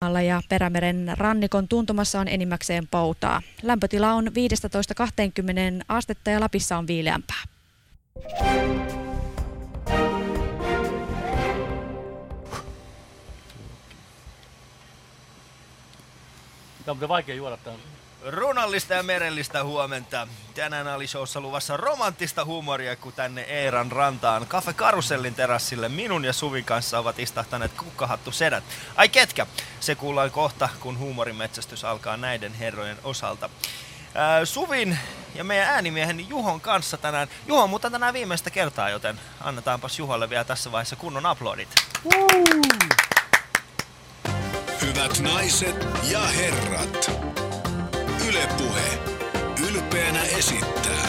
ja Perämeren rannikon tuntumassa on enimmäkseen poutaa. Lämpötila on 15-20 astetta ja Lapissa on viileämpää. Tämä on vaikea juoda tämän. Runallista ja merellistä huomenta. Tänään Ali Showssa luvassa romanttista huumoria, kun tänne Eeran rantaan Cafe Karusellin terassille minun ja Suvin kanssa ovat istahtaneet kukkahattusedät. Ai ketkä? Se kuullaan kohta, kun huumorimetsästys alkaa näiden herrojen osalta. Suvin ja meidän äänimiehen Juhon kanssa tänään. Juho, mutta tänään viimeistä kertaa, joten annetaanpas Juholle vielä tässä vaiheessa kunnon aplodit. Hyvät naiset ja herrat, Yle Puhe ylpeänä esittää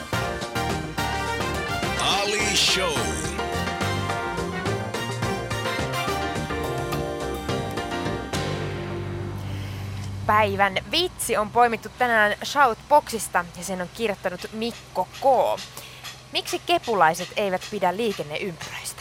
Ali Show. Päivän vitsi on poimittu tänään Shoutboxista ja sen on kirjoittanut Mikko K. Miksi kepulaiset eivät pidä liikenneympyröistä?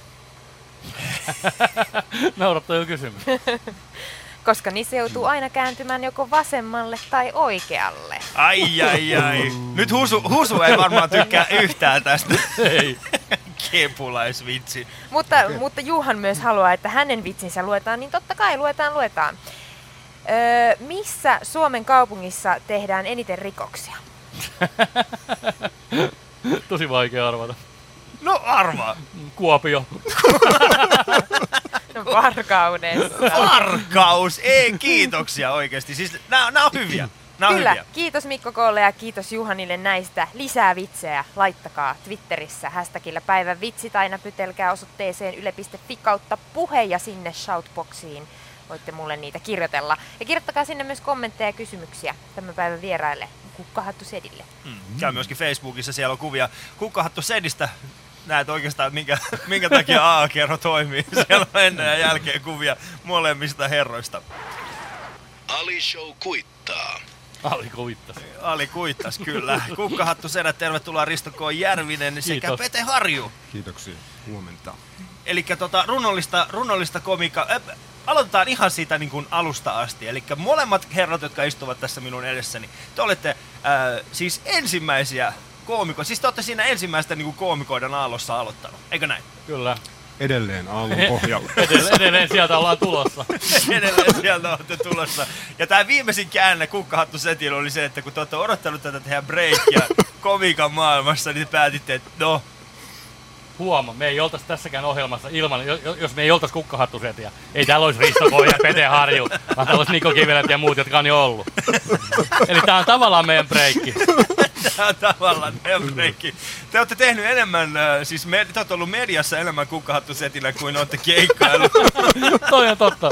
Naurattaa jo kysymys. Koska niissä joutuu aina kääntymään joko vasemmalle tai oikealle. Ai. Nyt Husu ei varmaan tykkää yhtään tästä. Ei. Kepulaisvitsi. Mutta Juhan myös haluaa, että hänen vitsinsä luetaan, niin totta kai luetaan. Missä Suomen kaupungissa tehdään eniten rikoksia? Tosi vaikea arvata. No arvaa. Kuopio. No Varkaudessa. Varkaus! Ei, kiitoksia oikeesti. Siis nää on hyviä. Kyllä, hyviä. Kiitos Mikko Koolle ja kiitos Juhanille näistä. Lisää vitsejä laittakaa Twitterissä hashtagillä päivän vitsit, aina pytelkää osoitteeseen yle.fi/puhe ja sinne Shoutboxiin voitte mulle niitä kirjoitella. Ja kirjoittakaa sinne myös kommentteja ja kysymyksiä tämän päivän vieraille Kukkahattusedille. Käy myöskin Facebookissa, siellä on kuvia Kukkahattusedistä. Näet oikeastaan, minkä takia AA-kerho toimii. Siellä on ennen ja jälkeen kuvia molemmista herroista. Ali Show kuittaa. Ali kuittas, kyllä. Kukkahattusedät, tervetuloa Risto K. Järvinen sekä Kiitos. Pete Harju. Kiitoksia. Huomenta. Elikkä runollista komiikkaa. Aloitetaan ihan siitä niin kuin alusta asti. Elikkä molemmat herrat, jotka istuvat tässä minun edessäni, te olette siis ensimmäisiä koomikoita. Siis te olette siinä ensimmäistä niin kuin koomikoiden aallossa aloittanut, eikö näin? Kyllä. Edelleen aallon pohjalla. Edelleen sieltä ollaan tulossa. Edelleen sieltä olette tulossa. Ja tää viimeisin käänne Kukkahattusetillä oli se, että kun te olette odottanut tätä tehdä breakia komiikan maailmassa, niin te päätitte, että no. Huoma, me ei oltais tässäkään ohjelmassa ilman, jos me ei oltais Kukkahattusetiä. Ei täällä olisi Risto K. ja Pete Harju, vaan täällä olisi Niko Kivelät ja muut, jotka on jo ollut. Eli tää on tavallaan meidän breikki. Tää on tavallaan meidän breikki. Te olette tehnyt enemmän, siis te olette ollut mediassa enemmän Kukkahattusetillä kuin olette keikkaillut. Toi on totta.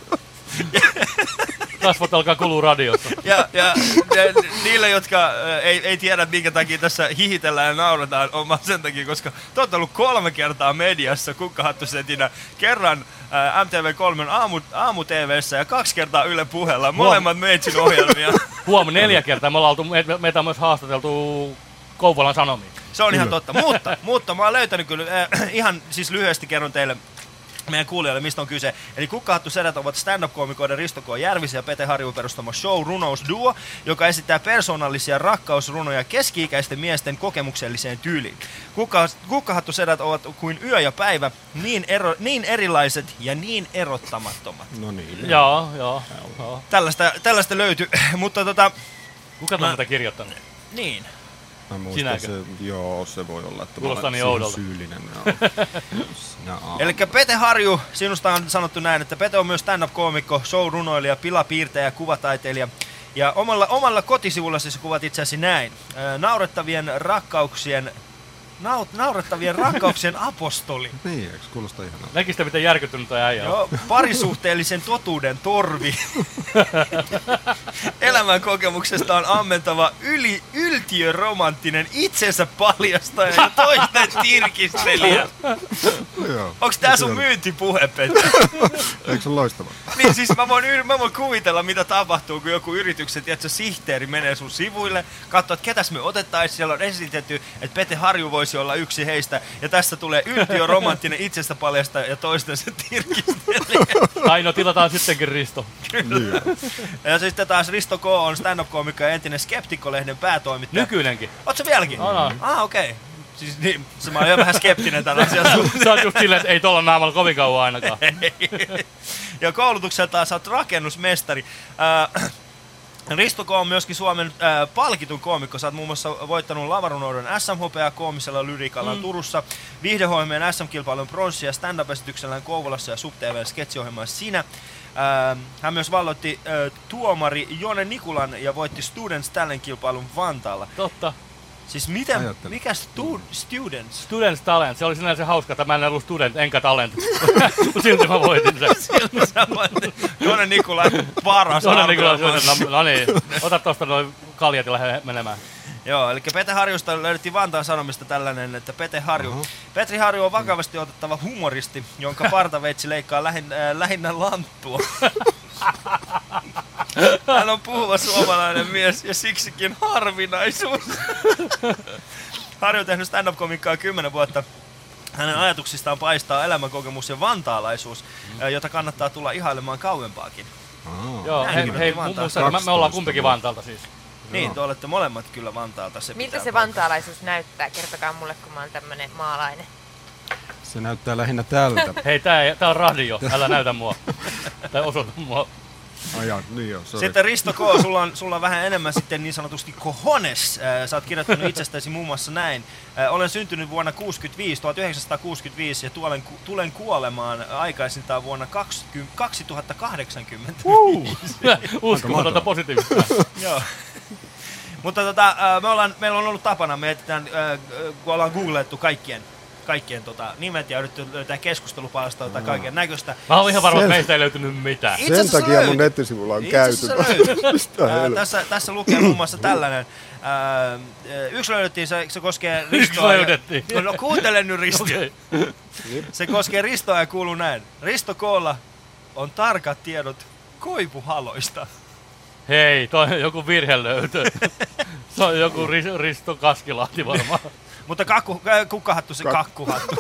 Kasvot alkaa kulua radiossa. Ja niille, jotka ei tiedä, minkä takia tässä hihitellään ja naurataan, on sen takia, koska te olette ollut 3 kertaa mediassa Kukkahattusetinä. Kerran MTV3 aamu-TV:ssä ja 2 kertaa Yle Puheella. Molemmat meitsin ohjelmia. 4 kertaa. Meitä on myös haastateltu Kouvolan Sanomiin. Se on ihan totta. Mutta mä oon löytänyt kyllä, ihan siis lyhyesti kerron teille meidän kuulijoille, mistä on kyse. Eli Kukkahattusedät ovat stand-up-koomikoiden Risto K. Järvisen ja Pete Harjun perustama show-runousduo, joka esittää persoonallisia rakkausrunoja keski-ikäisten miesten kokemukselliseen tyyliin. Kukkahattusedät ovat kuin yö ja päivä, niin erilaiset ja niin erottamattomat. No niin. Joo. Tällaista löytyy, mutta Kuka on tätä kirjoittanut? Niin. Mä muistan se voi olla, että kuulostaa niin siihen oudolta. syyllinen. Elikkä Pete Harju, sinusta on sanottu näin, että Pete on myös stand-up-koomikko, show-runoilija, pilapiirtäjä ja kuvataiteilija. Ja omalla kotisivullasi sä kuvat itse asiassa näin. Naurettavien rakkauksien apostoli. Niin, eikö kuulosta ihanaa? Näkistä miten järkyttynyt toi äijä. Joo, parisuhteellisen totuuden torvi. elämän kokemuksesta on ammentava yltiöromanttinen itsensä paljastaja ja toisten tirkistelijä. Onks tää sun myyntipuhe, Petri? Eikö se ole loistava? Niin siis mä voin kuvitella, mitä tapahtuu, kun joku yrityksen sihteeri menee sun sivuille, katsoo, että ketäs me otettaisiin. Siellä on esitetty, että Pete Harju voisi olla yksi heistä. Ja tässä tulee yltiöromanttinen itsestä paljastaja ja toisten se tirkistelijä. Tai no tilataan sittenkin Risto. Kyllä. Ja sitten taas Risto K. on stand-up-koomikko ja entinen Skeptikko-lehden päätoimittaja. Nykyinenkin. Oot sä vieläkin? No. Okei. Siis niin, mä oon jo vähän skeptinen tällä asiassa. Sä oot just silleen, että ei tuolla naamalla kovin kauan ainakaan. Ja koulutukseltaan sä oot rakennusmestari. Risto K. on myöskin Suomen palkitun koomikko. Sä oot muun muassa voittanut Lavarunoudon SM-hopeaa koomisella lyriikallaan Turussa, viihdeohjelmien SM-kilpailun pronssia, stand-up-esityksellään Kouvolassa ja SubTV:n sketsiohjelmaan Sinä. Hän myös valloitti tuomari Jone Nikulan ja voitti Students Talent-kilpailun Vantaalla. Totta. Siis mikä Students? Students Talent. Se oli sinänsä hauska, että mä en ollut student enkä talent. Silti mä voitin sen. Silti sä voitin. Jone Nikula paras. Jone Nikula, no niin. Ota tosta noin kaljat ja lähde menemään. Joo, eli Pete Harjusta löydettiin Vantaan Sanomista tällainen, että Pete Harju. Petri Harju on vakavasti otettava humoristi, jonka partaveitsi leikkaa lähinnä lanttua. Hän on puhuva suomalainen mies ja siksikin harvinaisuus. Harju on tehnyt stand-up-komikkaa 10 vuotta. Hänen ajatuksistaan paistaa elämänkokemus ja vantaalaisuus, jota kannattaa tulla ihailemaan kauempaakin. Joo, hei me ollaan kumpikin Vantaalta siis. Niin, te olette molemmat kyllä Vantaalta. Miltä se vantaalaisuus näyttää? Kertokaa mulle, kun mä oon tämmönen maalainen. Se näyttää lähinnä tältä. Hei, tää on radio. Älä näytä mua. Tai osoita mua. Niin joo, sitten Risto K. Sulla on vähän enemmän sitten niin sanotusti cojones. Sä oot kirjoittanut itsestäsi muun muassa näin. Olen syntynyt vuonna 1965 ja tulen kuolemaan aikaisintaan vuonna 2080. Uskomatonta positiivista. Joo. Mutta meillä on ollut tapana, me etsitään, kun ollaan googlettu kaikkien nimet ja yritetty löytää keskustelupalstoa tai kaiken näköistä. Mä oon ihan varma, että meistä ei löytynyt mitään. Sen takia mun nettisivulla on käyty. Tässä lukee muun muassa tällainen. Yksi löydettiin, se koskee Ristoa. Yksi löydettiin. No kuuntele nyt Risto. Okay. Se koskee Ristoa ja kuuluu näin. Risto Koolla on tarkat tiedot koivuhaloista. Hei, toi on joku virhelöytö. Se on joku Risto Kaskilahti varmaan. Mutta kukkahattu se kakkuhattu.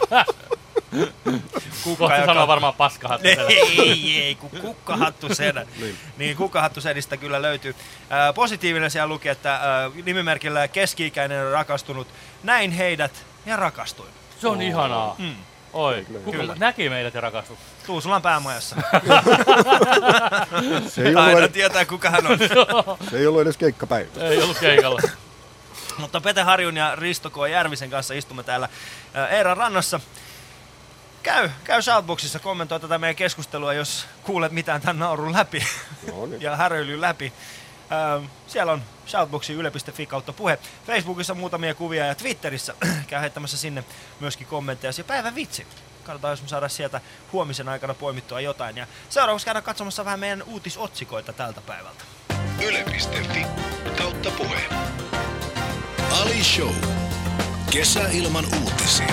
Kohta sanoo varmaan paskahattu. Ei, kun kukkahattu sedä. Niin kukkahattu sedistä kyllä löytyy. Positiivinen siellä luki, että nimimerkillä keski-ikäinen rakastunut. Näin heidät ja rakastuin. Se on ihanaa. Oi, kuka näki meidät ja rakastui? Tuusulan päämajassa. Aina tietää kuka hän on. Se ei ollut edes keikkapäivä. Ei ollut keikalla. Mutta Pete Harjun ja Risto K. Järvisen kanssa istumme täällä Eeran rannassa. Käy Shoutboxissa, kommentoi tätä meidän keskustelua, jos kuulet mitään tämän naurun läpi ja häröilyn läpi. Siellä on Shoutboxin yle.fi/puhe. Facebookissa muutamia kuvia ja Twitterissä käy heittämässä sinne myöskin kommentteja. Ja päivän vitsi. Katsotaan, jos me saadaan sieltä huomisen aikana poimittua jotain. Ja seuraavaksi käydään katsomassa vähän meidän uutisotsikoita tältä päivältä. Yle.fi/puhe. Ali Show. Kesä ilman uutisia.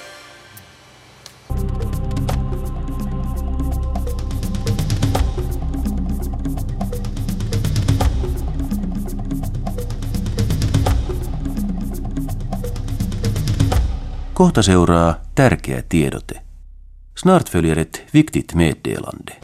Kohta seuraa tärkeä tiedote. Snart följer ett viktigt meddelande.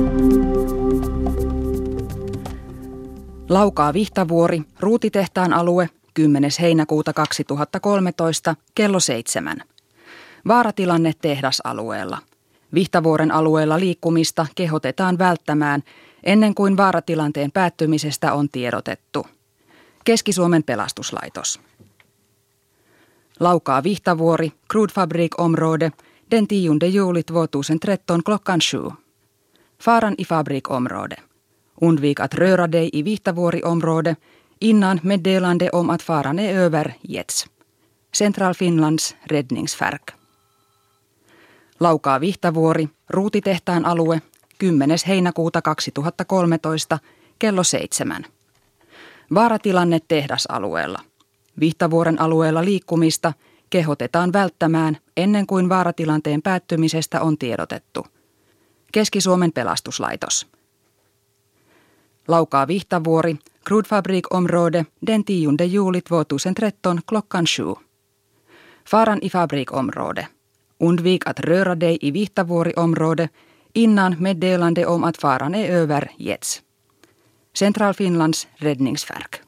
Laukaa-Vihtavuori, Ruutitehtaan alue, 10. heinäkuuta 2013, kello 7. Vaaratilanne tehdasalueella. Vihtavuoren alueella liikkumista kehotetaan välttämään ennen kuin vaaratilanteen päättymisestä on tiedotettu. Keski-Suomen pelastuslaitos. Laukaa-Vihtavuori, Krudfabrik-område, den 10 juli 2013 klockan 7. Faran i fabrikområde. Undvik att röra dig i Vihtavuori-område innan meddelande om att faran är över getts. Central Finlands räddningsverk. Laukaa-Vihtavuori, Ruutitehtaan alue, 10. heinäkuuta 2013, kello 7. Vaaratilanne tehdasalueella. Vihtavuoren alueella liikkumista kehotetaan välttämään ennen kuin vaaratilanteen päättymisestä on tiedotettu. Keski-Suomen pelastuslaitos. Laukaa Vihtavuori, Krudfabrikområde den 10 juli 2013 klockan 7. Faran i fabrikområde. Undvik att röra dig i Vihtavuori-område innan meddelande om att faran är över getts. Central-Finlands räddningsverk.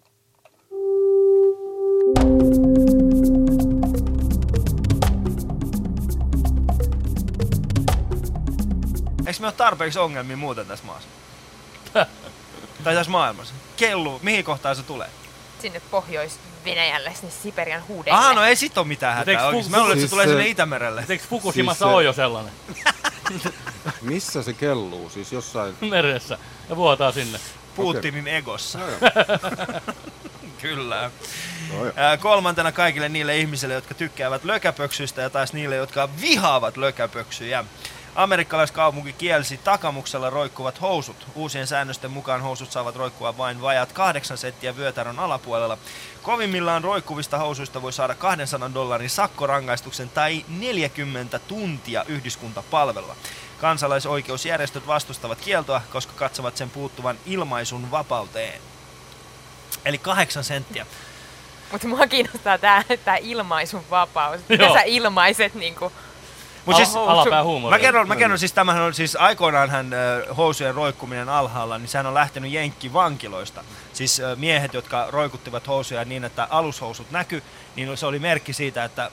Eikö me ole tarpeeksi ongelmia muuten tässä maassa? Tai tässä maailmassa? Kellu, mihin kohtaan se tulee? Sinne Pohjois-Venäjälle, sinne Siperian huudeille. No ei sit ole mitään hätää oikeesti. Mä luulen, että se tulee sinne Itämerelle. Eikö Fukushimassa ole jo sellainen? Missä se kelluu? Siis jossain... Meressä. Ja vuotaa sinne. Putinin egossa. No, Kyllä. No, kolmantena kaikille niille ihmisille, jotka tykkäävät lökäpöksyistä ja taas niille, jotka vihaavat lökäpöksyjä. Amerikkalaiskaupunki kielsi takamuksella roikkuvat housut. Uusien säännösten mukaan housut saavat roikkua vain vajaat 8 senttiä vyötärön alapuolella. Kovimmillaan roikkuvista housuista voi saada $200 sakkorangaistuksen tai 40 tuntia yhdyskuntapalvelua. Kansalaisoikeusjärjestöt vastustavat kieltoa, koska katsovat sen puuttuvan ilmaisun vapauteen. Eli 8 senttiä. Mutta mua kiinnostaa tää ilmaisun vapaus. Mitä sä ilmaiset niinku? Mut siis, alapää huumoria. mä kerron siis, tämähän on siis aikoinaanhan housujen roikkuminen alhaalla, niin sehän on lähtenyt jenkkivankiloista. Siis miehet, jotka roikuttivat housuja niin, että alushousut näky, niin se oli merkki siitä, että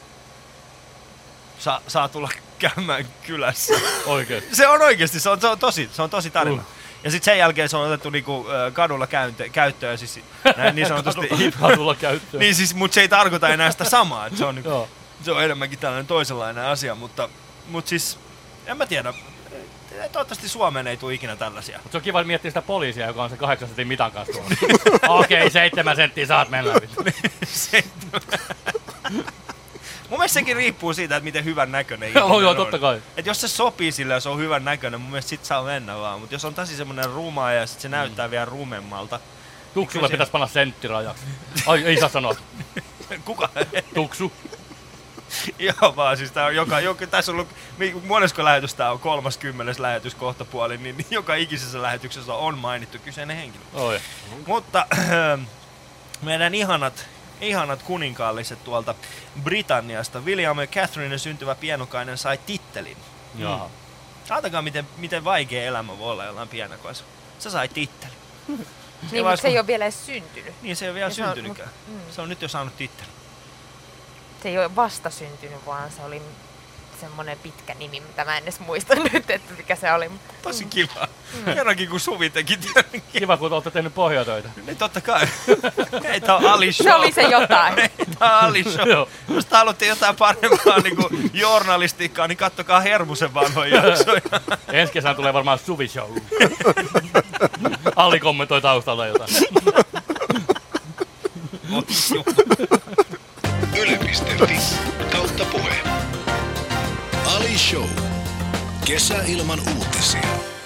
saa tulla käymään kylässä. Oikeesti? Se on oikeesti, se on tosi tarina. Ja sitten sen jälkeen se on otettu niinku kadulla käyttöön, siis niin sanotusti. Kadulla käyttöön. Niin siis, mut se ei tarkoita enää sitä samaa, että se on niinku, se on enemmänkin tällainen toisenlainen asia, mutta siis, en mä tiedä, toivottavasti Suomeen ei tule ikinä tällaisia. Mutta se on kiva miettiä sitä poliisia, joka on se 8 sentin mitan kanssa tuolla. Okei, 7 senttiä saat mennä. Mun mielestä sekin riippuu siitä, että miten hyvän näköinen ihminen on. Joo, totta kai. Et jos se sopii sille ja se on hyvän näköinen, mun mielestä sit saa mennä vaan. Mutta jos on tosi semmonen ruma ja sit se näyttää vielä rumemmalta. Tuksulle pitäisi panna senttirajaksi. Ai, ei saa sanoa. Kuka? Tuksu. Joo vaan, siis tää on tässä on ollut, monesko lähetys tää on 30. lähetys kohtapuoli, niin joka ikisessä lähetyksessä on mainittu kyseinen henkilö. Oi. Mutta meidän ihanat kuninkaalliset tuolta Britanniasta, William ja Catherine syntyvä pienokainen sai tittelin. Jaa. Saatakaa miten vaikea elämä voi olla jollain pienokaisella. Se sai tittelin. Niin, mutta se ei ole vielä edes syntynyt. Niin, se ei ole vielä syntynytkään. Se on nyt jo saanut tittelin. Se ei ole vasta syntynyt, vaan se oli semmoinen pitkä nimi, mitä mä en edes muista nyt, että mikä se oli. Tosi kiva. Kerrankin kun Suvi teki tietenkin. Kiva, kun olette tehnyt pohjatöitä. Niin totta kai. Hei, tää on Ali Show. Se oli se jotain. Hei, tää on Ali Show. Jos te haluatte jotain parempaa niinku journalistiikkaa, niin kattokaa Hermusen vanhoja jaksoja. Ensi kesän tulee varmaan Suvi Show. Ali kommentoi taustalla jotain. Yle.fi/puhe. Ali Show. Kesäilman uutisia.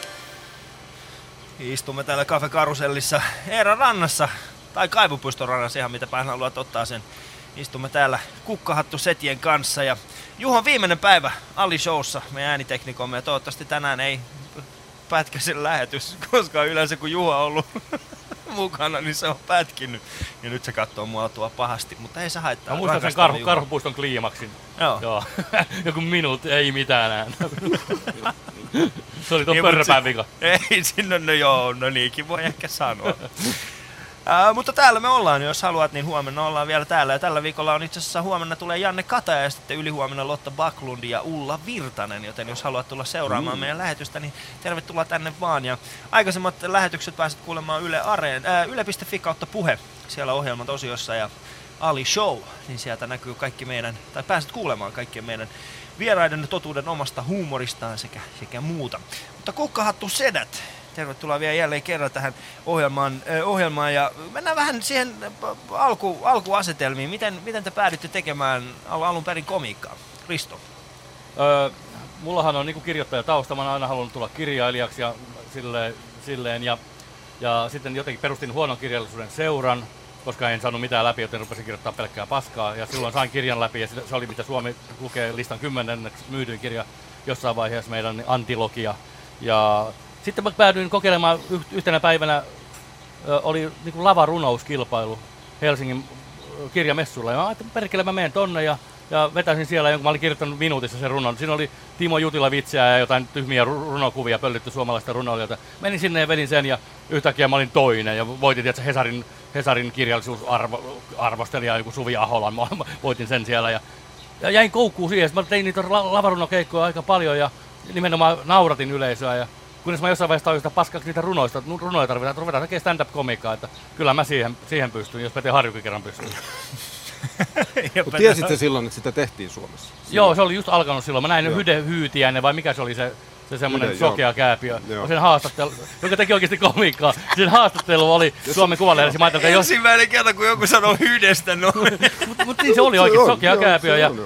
Istumme täällä Cafe Karusellissa Eeran rannassa, tai Kaivopuiston rannassa, ihan mitä päin haluat ottaa sen. Istumme täällä kukkahattusetien kanssa ja Juhon viimeinen päivä Ali Showssa, meidän ääniteknikomme, ja toivottavasti tänään ei pätkäisen lähetys, koska yleensä kun Juha on ollut mukana, niin se on pätkinyt. Ja nyt se katsoo mua tuo pahasti, mutta ei se haittaa. Mä muistan sen Karhupuiston kliimaksin. Joo. Joku minut, ei mitään ääntä. Se oli tuon pörröpään vika. Ei sinne, no niinkin voi ehkä sanoa. Mutta täällä me ollaan, jos haluat, niin huomenna ollaan vielä täällä. Ja tällä viikolla on itse asiassa huomenna tulee Janne Kataja ja sitten ylihuomenna Lotta Backlund ja Ulla Virtanen. Joten jos haluat tulla seuraamaan meidän lähetystä, niin tervetuloa tänne vaan. Ja aikaisemmat lähetykset pääset kuulemaan yle.fi/puhe. Siellä ohjelmat osiossa ja Ali Show, niin sieltä näkyy kaikki meidän, tai pääset kuulemaan kaikkien meidän vieraiden totuuden omasta huumoristaan sekä muuta. Mutta kukkahattu sedät. Tervetuloa vielä jälleen kerran tähän ohjelmaan ja mennään vähän siihen alkuasetelmiin. Miten te päädytte tekemään alun perin komiikkaa? Risto? Mullahan on niinku kirjoittajatausta, mä oon aina halunnut tulla kirjailijaksi ja silleen ja Ja sitten jotenkin perustin huonon kirjallisuuden seuran, koska en saanut mitään läpi, joten rupesin kirjoittaa pelkkää paskaa. Ja silloin sain kirjan läpi, ja se oli mitä Suomi lukee listan 10. myydyin kirja jossain vaiheessa meidän antilogia. Ja sitten mä päädyin kokeilemaan yhtenä päivänä, oli niin kuin lavarunouskilpailu Helsingin kirjamessuilla. Ja mä ajattelin, perkele mä menen tonne ja vetäisin siellä jonkun, mä olin kirjoittanut minuutissa sen runon. Siinä oli Timo Jutila vitsejä ja jotain tyhmiä runokuvia pöllitty suomalaista runoilijoita. Menin sinne ja vedin sen ja yhtäkkiä mä olin toinen ja voitin tietysti Hesarin kirjallisuusarvostelija, joku Suvi Aholan, mä voitin sen siellä ja jäin koukkuun siihen. Mä tein niitä lavarunokeikkoja aika paljon ja nimenomaan nauratin yleisöä ja kunnes mä jossain vaiheessa tajusin, että paskaksi niitä runoja tarvitaan, että ruvetaan tekemään stand-up-komiikkaa, että kyllä mä siihen pystyn, jos Pete Harjukin kerran pystyy. Tiesitte silloin, että sitä tehtiin Suomessa? Joo, se oli just alkanut silloin. Mä näin Hyde Hyytiäinen, vai mikä se oli se semmoinen sokea kääpiö. Sen haastattelu, joka teki oikeasti komiikkaa. Sen haastattelu oli Suomen Kuvalehdessä. Ensimmäinen kerta, kun joku sanoo Hydestä noin. Mutta niin se oli oikeasti sokea kääpiö. Ja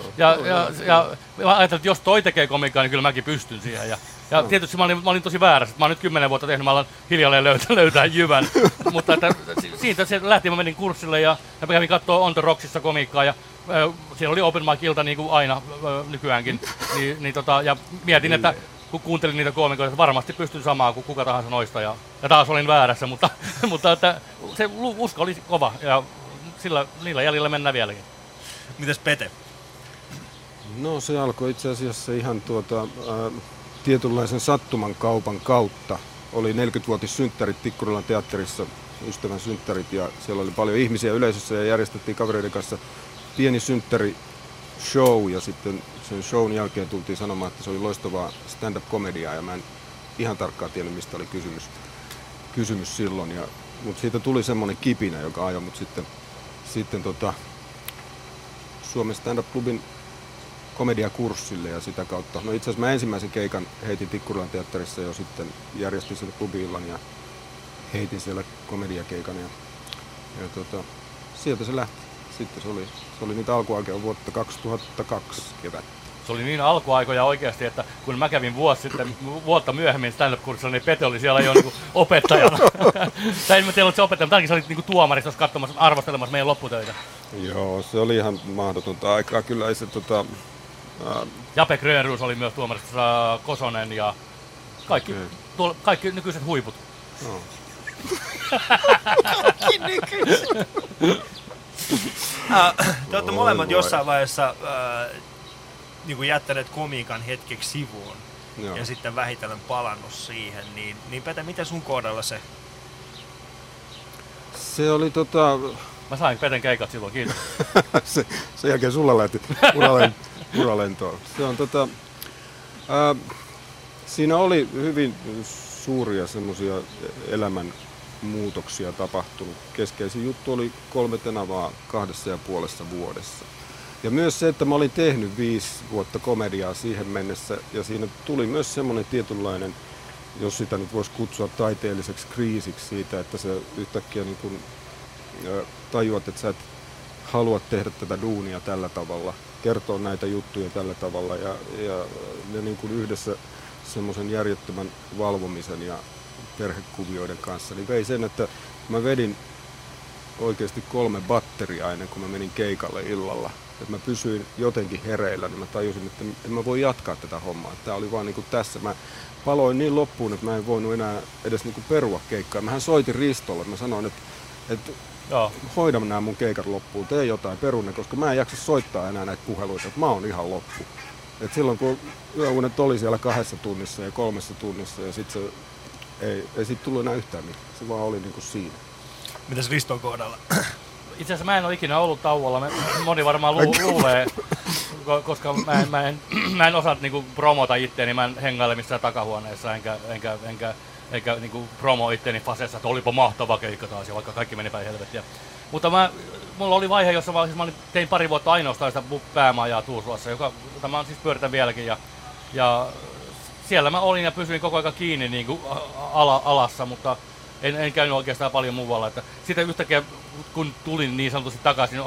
mä ajattelin, että jos toi tekee komiikkaa, niin kyllä mäkin pystyn siihen. Ja tietysti mä olin tosi väärässä. Mä oon nyt 10 vuotta tehnyt, mä alan hiljalleen löytää jyvän. Mutta että siitä se lähti, mä menin kurssille ja mä kävin kattoo On The Rocksissa komiikkaa. Ja siellä oli open mic-ilta niin kuin aina nykyäänkin. Ja mietin, että kun kuuntelin niitä koomikoita, että varmasti pystyn samaan kuin kuka tahansa noista. Ja taas olin väärässä, mutta että se usko oli kova ja niillä jäljillä mennään vieläkin. Mitäs Pete? No se alkoi itse asiassa ihan tietynlaisen sattuman kaupan kautta. Oli 40-vuotissynttärit Tikkurilan teatterissa, ystävän synttärit, ja siellä oli paljon ihmisiä yleisössä ja järjestettiin kavereiden kanssa pieni synttäri-show, ja sitten sen shown jälkeen tultiin sanomaan, että se oli loistavaa stand-up-komediaa, ja mä en ihan tarkkaan tiennyt, mistä oli kysymys silloin, mutta siitä tuli semmoinen kipinä, joka ajoi mut sitten Suomen stand-up-klubin komediakurssille ja sitä kautta. No itse asiassa mä ensimmäisen keikan heitin Tikkurilan teatterissa jo sitten, järjestin sen klubi-illan ja heitin siellä komediakeikan ja sieltä se lähti. Sitten se oli niitä alkuaikoja vuotta 2002 kevät. Se oli niin alkuaikoja oikeasti, että kun mä kävin vuotta myöhemmin stand-up-kurssilla, niin Pete oli siellä jo niin opettajana. Tai en mä tiedä, että se opettaja, mutta ainakin sä olit niin tuomarissa katsomassa, arvostelemassa meidän lopputöitä. Joo, se oli ihan mahdotonta aikaa. Kyllä ei se Jape Grönruus oli myös tuomarissa, Kosonen ja kaikki nykyiset huiput. No. Kaikki nykyiset. Te olette molemmat jossain vaiheessa niin jättäneet komiikan hetkeksi sivuun. Joo. Ja sitten vähitellen palannut siihen. Niin Pete, miten sun kohdalla se? Se oli Mä sain Peten keikat silloin, kiitos. Sen jälkeen sulla lähti uralentoon. Se on siinä oli hyvin suuria semmoisia elämän muutoksia tapahtunut. Keskeisin juttu oli 3 tenavaa 2,5 vuodessa. Ja myös se, että mä olin tehnyt 5 vuotta komediaa siihen mennessä, ja siinä tuli myös semmoinen tietynlainen, jos sitä nyt voisi kutsua taiteelliseksi kriisiksi siitä, että sä yhtäkkiä niin kun tajuat, että sä et halua tehdä tätä duunia tällä tavalla, kertoa näitä juttuja tällä tavalla, ja ne niin kun yhdessä semmoisen järjettömän valvomisen ja perhekuvioiden kanssa, niin vei sen, että mä vedin oikeasti 3 batteria ennen kuin mä menin keikalle illalla. Että mä pysyin jotenkin hereillä, niin mä tajusin, että en mä voi jatkaa tätä hommaa. Tää oli vaan niinku tässä. Mä paloin niin loppuun, että mä en voinut enää edes niinku perua keikkaa. Mähän soitin Ristolle. Mä sanoin, että hoida nämä mun keikat loppuun, tee jotain, perune, koska mä en jaksa soittaa enää näitä puheluita, että mä oon ihan loppu. Et silloin kun yöunet oli siellä 2 tunnissa ja 3 tunnissa ja sit se ei siitä tullut enää yhtään mitään. Se vaan oli niinku siinä. Mitäs Riston kohdalla? Itse asiassa mä en ole ikinä ollut tauolla. Moni varmaan luulee, koska mä en osaa niinku promota itteeni. Mä en hengaile missään takahuoneessa enkä niinku promo itteeni faseessa, että olipa mahtava keikka taas, ja vaikka kaikki meni päin helvettiä. Mutta mulla oli vaihe, jossa mä tein 2 vuotta ainoastaan sitä päämajaa Tuusulassa, jota mä siis pyöritän vieläkin. Ja siellä mä olin ja pysyin koko ajan kiinni niinku alassa, mutta en käynyt oikeastaan paljon muualla. Sitten yhtäkkiä, kun tulin niin sanotusti takaisin, olin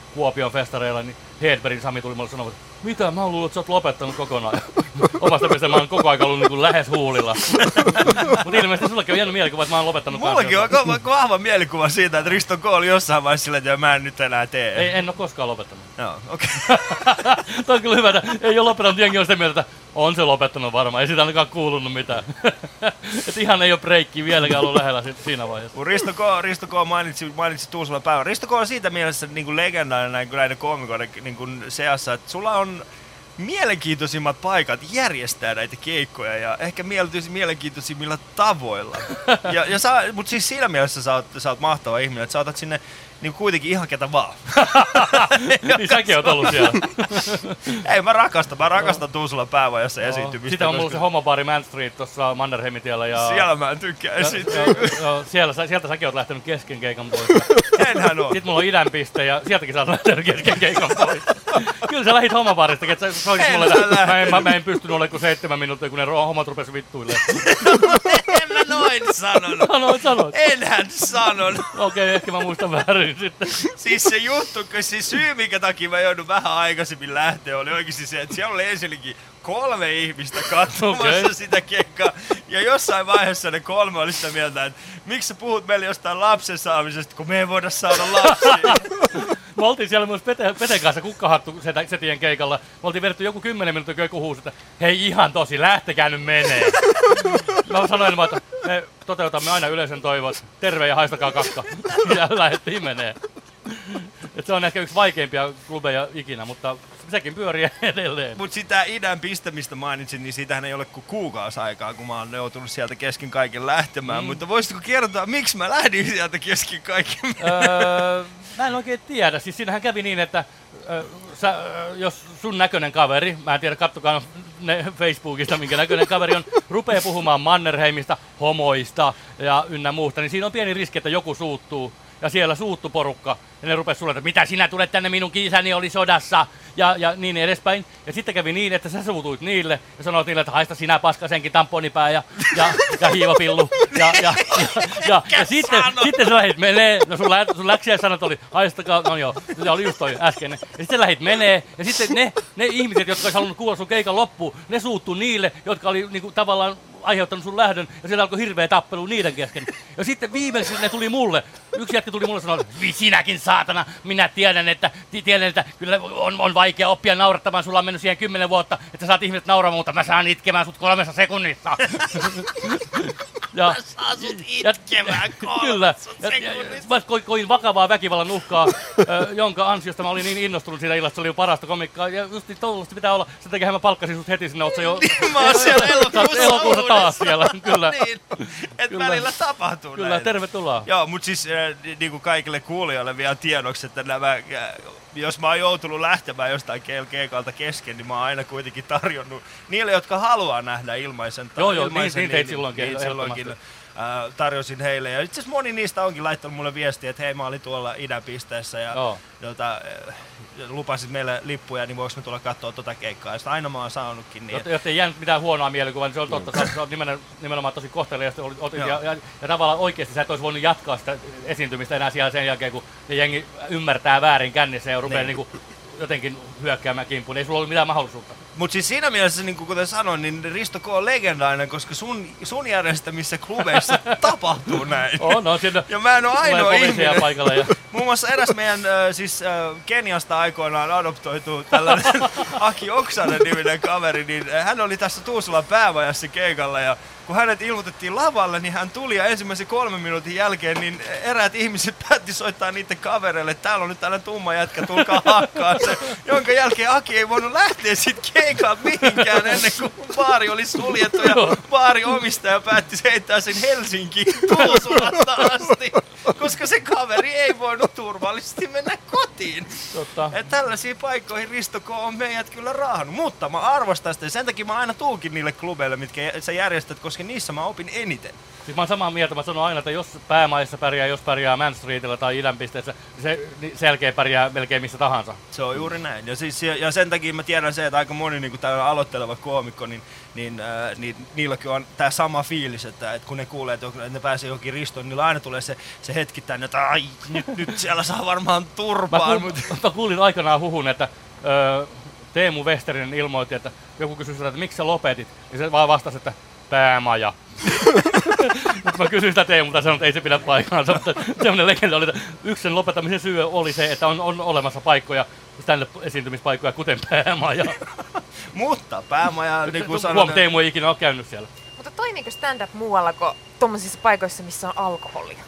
Kuopion festareilla, niin Hedbergin Sami tuli mulle sanomaan, että mitä, mä oon luullut, että sä oot lopettanut kokonaan. Omasta mielestä mä oon koko ajan ollut niin lähes huulilla. Mutta ilmeisesti sullekin on jäänyt mielikuva, että mä oon lopettanut. Mullakin on vahva mielikuva siitä, että Risto K oli jossain vaiheessa sillä, että mä en nyt enää tee. En oo koskaan lopettanut. Joo, okei. Toi on kyllä hyvä, että ei ole lopettanut, jengi on sitä mieltä, että on se lopettanut varmaan, ei siitä ainakaan kuulunut mitään. Että ihan ei ole breikkiä vieläkään ollut lähellä siinä vaiheessa. Risto K mainitsi Tuusulan päivän. Risto K on siitä mielessä niin legendaarinen näiden koomikoiden niin seassa, että sulla on mielenkiintoisimmat paikat järjestää näitä keikkoja ja ehkä mielenkiintoisimmilla tavoilla. Mutta siis siinä mielessä sä oot mahtava ihminen, että sä otat sinne niin kuitenkin ihan ketä vaan. Niin säkin oot ollut siellä. Ei, mä rakastan Tuusulan päävajassa esiintymistä. Sitä on mulla se homobaari Man Street tuossa Mannerheimitiellä. Ja siellä mä en tykkää esiintyä. Sieltä säkin oot lähtenyt kesken keikan pois. Enhän oo. Sitten mulla on idän piste ja sieltäkin sä oot lähtenyt kesken keikan pois. Kyllä sä lähit homobaaristakin, että sä soitit mulle, että mä en pystynyt olemaan kuin 7 minuuttia, kun ne homot rupes vittuille. En mä noin sanonut. Enhän sanonut. Okei, ehkä mä muistan väärin sitten. Siis se juttu, syy minkä takia mä joudun vähän aikaisemmin lähteä, oli oikeasti se, että siellä oli ensinnäkin 3 ihmistä katsomassa sitä keikkaa. Ja jossain vaiheessa ne 3 oli sitä mieltä, että miksi sä puhut meille jostain lapsen saamisesta, kun me ei voida saada lapsia. Me oltiin siellä myös Peten kanssa kukkahattu setien keikalla. Me oltiin vedetty joku 10 minuuttia joku huusi, että hei ihan tosi, lähtekää nyt menee. Mä sanoin vaan, että me toteutamme aina yleisön toivot. Terve ja haistakaa kakka. Ja lähdettiin menee. Et se on ehkä yksi vaikeimpia klubeja ikinä, mutta sekin pyörii edelleen. Mut sitä idän piste, mistä mainitsin, niin siitähän ei ole kuin kuukausi aikaa, kun mä oon joutunut sieltä kesken kaiken lähtemään. Mutta voisitko kertoa, miksi mä lähdin sieltä kesken kaiken? Mä en oikein tiedä. Siis siinähän kävi niin, että jos sun näköinen kaveri, mä en tiedä, kattokaa ne Facebookista, minkä näköinen kaveri on, rupeaa puhumaan Mannerheimista, homoista ja ynnä muusta, niin siinä on pieni riski, että joku suuttuu. Ja siellä suuttu porukka, ja ne rupesi sulle, että mitä sinä tulet tänne, minun isäni oli sodassa, ja niin edespäin. Ja sitten kävi niin, että sä suutuit niille, ja sanoit niille, että haista sinä paskasenkin tamponipää ja hiivapillu. Ja sitten sä lähit menee, no sun läksiäissanat oli, haistakaa, no joo, se oli just toi äskeinen. Ja sitten sä lähit menee, ja sitten ne ihmiset, jotka olisi halunnut kuulla sun keikan loppuun, ne suuttu niille, jotka oli niinku tavallaan aiheuttanut sun lähdön, ja siellä alkoi hirveä tappelu niiden kesken. Ja sitten viimeksi ne tuli mulle. Yksi jätkä tuli mulle sanoa, että sinäkin saatana, minä tiedän, että kyllä on vaikea oppia naurattamaan, sulla on mennyt siihen 10 vuotta, että saat ihmiset nauramaan, mutta mä saan itkemään sut 3 sekunnissa. Mä saan sut itkemään 3 sekunnissa. Mä koin vakavaa väkivallan uhkaa, jonka ansiosta mä olin niin innostunut siitä illasta, se oli jo parasta komikkaa. Ja just niin toivottavasti pitää olla, sen takia mä palkkasin sut heti sinne, oot sä jo mä oon siellä elokuussa taas siellä, kyllä. Niin, että välillä tapahtuu kyllä, näin. Tervetuloa. Joo, mutta siis niin kuin kaikille kuulijoille vielä tiedoksi, että jos mä oon joutunut lähtemään jostain keikalta kesken, niin mä oon aina kuitenkin tarjonnut niille, jotka haluaa nähdä ilmaisen. Joo, niin teit silloinkin. Tarjosin heille. Ja itse asiassa moni niistä onkin laittanut mulle viestiä, että hei, mä olin tuolla idän pisteessä ja lupasit meille lippuja, niin voiko me tulla katsoa tota keikkaa. Ja sitä aina mä oon saanutkin. Niin jotta ei jäänyt mitään huonoa mielikuvaa, niin se on totta. Sä oot nimenomaan tosi kohteliaasti ja tavallaan oikeasti sä et olisi voinut jatkaa sitä esiintymistä enää siellä sen jälkeen, kun ne jengi ymmärtää väärin kännissä ja rupeaa niinku jotenkin hyökkäämään kimppuun. Ei sulla ollut mitään mahdollisuutta. Mutta siis siinä mielessä, niin kuten sanoin, niin Risto K on legendaarinen, koska sun järjestämissä klubeissa tapahtuu näin. On siinä. Ja mä en ole ainoa ihminen. Ja Muun muassa eräs meidän Keniasta aikoinaan adoptoitu tällainen Aki Oksanen-niminen kaveri, niin hän oli tässä Tuusulan päävajassa keikalla ja kun hänet ilmoitettiin lavalle, niin hän tuli ja ensimmäisen 3 minuutin jälkeen niin eräät ihmiset päätti soittaa niiden kavereille, että täällä on nyt tällainen tumma jätkä, tulkaa hakkaa se. Jonka jälkeen Aki ei voinut lähteä sit keikaan mihinkään ennen kuin baari oli suljettu ja baarin omistaja päätti heittää sen Helsinkiin Tuusulasta asti, koska se kaveri ei voinut turvallisesti mennä kotiin. Totta. Et tällaisiin paikkoihin Risto K on meidät kyllä raahannut, mutta mä arvostan sitä ja sen takia mä aina tuunkin niille klubeille, mitkä sä järjestät, koska niissä mä opin eniten. Siis mä oon samaa mieltä, mä sanon aina, että jos päämaissa pärjää, jos pärjää Man Streetillä tai idän pisteessä, niin sen jälkeen pärjää melkein missä tahansa. Se on juuri näin. Ja sen takia mä tiedän se, että aika moni niin tällainen aloitteleva koomikko, niin niilläkin on tää sama fiilis, että kun ne kuulee, että ne pääsee johonkin ristoon, niin niillä aina tulee se hetkittäin, että ai, nyt siellä saa varmaan turpaan. Mä kuulin aikanaan huhun, että Teemu Westerinen ilmoitti, että joku kysyi sitä, että miksi sä lopetit, niin se vaan vastasi, että päämaja. Mutta mä kysyin sitä Teemulta ja sanoin, että ei se pidä paikkaansa, mutta semmoinen legenda oli, että yksi sen lopettamisen syy oli se, että on olemassa paikkoja, stand-up-esiintymispaikkoja, kuten päämaja. Mutta päämaja, niin kuin sanoin... Teemu ei ikinä ole käynyt siellä. Mutta toimiiko stand-up muualla kuin tuommoisissa paikoissa, missä on alkoholia?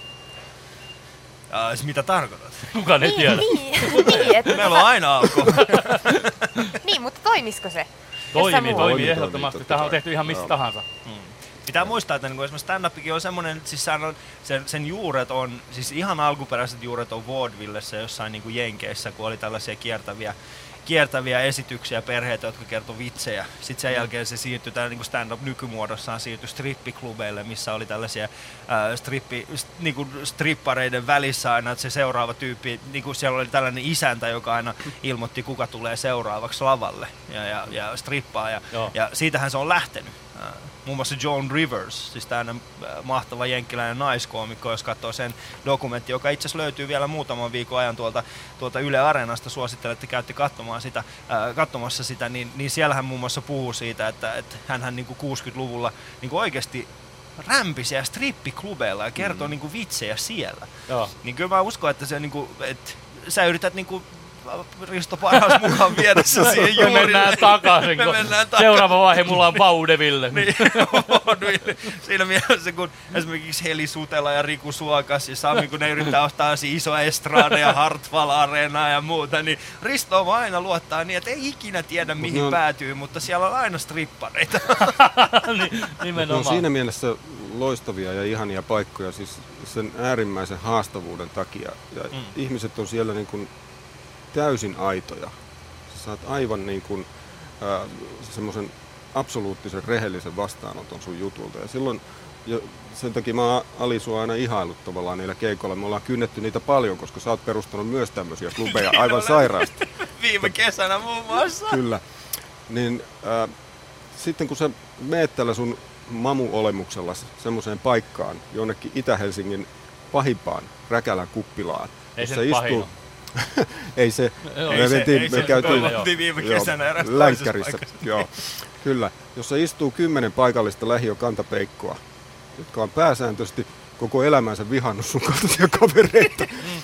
Mitä tarkoitat? Kukaan ei tiedä. Niin, että meillä on aina alkoholia. Niin, mutta toimisiko se? Toimii ehdottomasti. Tämähän on tehty ihan missä tahansa. Pitää muistaa, että niin esimerkiksi stand-upikin on semmoinen, siis sen juuret on, siis ihan alkuperäiset juuret on vaudevillessä jossain niin kuin Jenkeissä, kun oli tällaisia kiertäviä esityksiä, perheitä, jotka kertoi vitsejä. Sitten sen jälkeen se siirtyi, tämä niin stand-up nykymuodossaan siirtyi strippiklubeille, missä oli tällaisia strippareiden välissä aina, että se seuraava tyyppi, niin kuin siellä oli tällainen isäntä, joka aina ilmoitti, kuka tulee seuraavaksi lavalle ja strippaa. Ja siitähän se on lähtenyt. Muun muassa Joan Rivers, siis tämmöinen mahtava jenkkiläinen naiskoomikko, jos katsoo sen dokumentti, joka itse asiassa löytyy vielä muutaman viikon ajan tuolta Yle Areenasta, suosittelen, että käytte katsomassa sitä, niin siellähän muun muassa puhuu siitä, että hänhän niin kuin 60-luvulla niin kuin oikeasti rämpisi ja strippiklubeilla ja kertoo niin kuin vitsejä siellä. Joo. Niin kyllä mä uskon, että se, niin kuin, että sä yrität niin kuin Risto parhaas mukaan viedä se siihen juurille. Me mennään takaisin. Seuraava vaihe mulla on vaudeville. Niin, siinä mielessä, kun esimerkiksi Heli Sutela ja Riku Suokas ja Sami, kun ne yrittää ostaa isoa estradeja, Hartwall-areenaa ja muuta, niin Risto aina luottaa niin, että ei ikinä tiedä mihin päätyy, mutta siellä on aina strippareita. Nimenomaan. No, siinä mielessä loistavia ja ihania paikkoja siis sen äärimmäisen haastavuuden takia. Ja ihmiset on siellä niin kuin täysin aitoja. Sä saat aivan niin kuin semmoisen absoluuttisen rehellisen vastaanoton sun jutulta. Ja silloin, sen takia mä oon Ali sua aina ihaillut tavallaan niillä keikoilla. Me ollaan kynnetty niitä paljon, koska sä oot perustanut myös tämmöisiä klubeja aivan sairaasti. Viime kesänä muun muassa. Kyllä. Niin sitten kun sä meet tällä sun mamu-olemuksella semmoiseen paikkaan, jonnekin Itä-Helsingin pahimpaan Räkälän kuppilaan, jossa istuu... Ei se, me käytiin viime kesänä länkkärissä, kyllä, jossa istuu 10 paikallista lähi- ja kantapeikkoa, jotka on pääsääntöisesti koko elämänsä vihannut sun kaltaisia kavereita.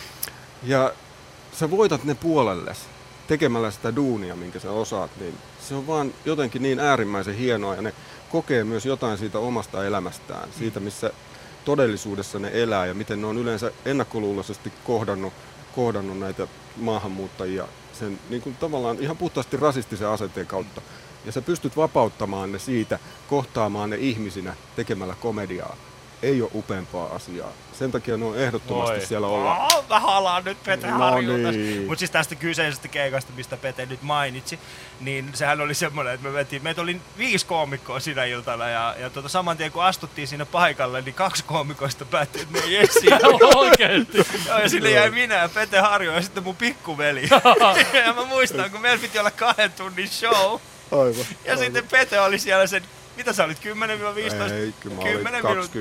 Ja sä voitat ne puolelles tekemällä sitä duunia, minkä sä osaat, niin se on vaan jotenkin niin äärimmäisen hienoa ja ne kokee myös jotain siitä omasta elämästään, siitä missä todellisuudessa ne elää ja miten ne on yleensä ennakkoluuloisesti kohdannut näitä maahanmuuttajia sen niin kuin tavallaan ihan puhtaasti rasistisen asenteen kautta. Ja sä pystyt vapauttamaan ne siitä, kohtaamaan ne ihmisinä tekemällä komediaa. Ei ole upeampaa asiaa. Sen takia ne on ehdottomasti siellä olla. Mä halaan nyt Pete Harjulta. Niin. Mutta siis tästä kyseisestä keikasta, mistä Pete nyt mainitsi, niin sehän oli semmoinen, että meitä oli 5 koomikkoa sinä iltana ja saman tien kun astuttiin sinne paikalle, niin 2 koomikoista päätti, että ne ei esiinny. Oikeesti? Joo, ja sille jäi minä ja Pete Harju ja sitten mun pikkuveli. Ja mä muistan, kun meillä piti olla 2 tunnin show. Aivan. Ja sitten Pete oli siellä sen, mitä sä olit, 10-15? Ei, kyllä mä olin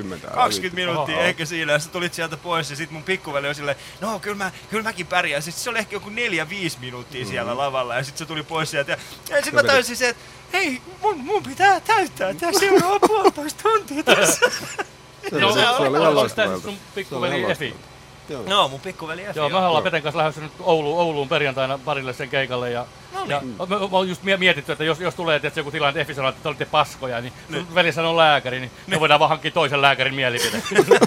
20 minuuttia ehkä siinä, ja sä tulit sieltä pois, ja sit mun pikkuveli oli silleen, no kyllä mäkin pärjään. Sitten se oli ehkä joku 4-5 minuuttia siellä lavalla, ja sit se tuli pois sieltä, ja sit mä tajusin se, että hei, mun pitää täyttää tää seuraava 1,5 tuntia tässä. Se oli ihan loistavaa. Sun pikkuveli Efi? No, mun pikkuveli Efi. Joo, me ollaan Peten kanssa lähdössä nyt Ouluun perjantaina parille sen keikalle ja me on just mietitty, että jos tulee että joku tilanne, että Efi sanoo, että te olitte paskoja, niin sun veli sanoo lääkäri, niin me voidaan vaan hankkia toisen lääkärin mielipide.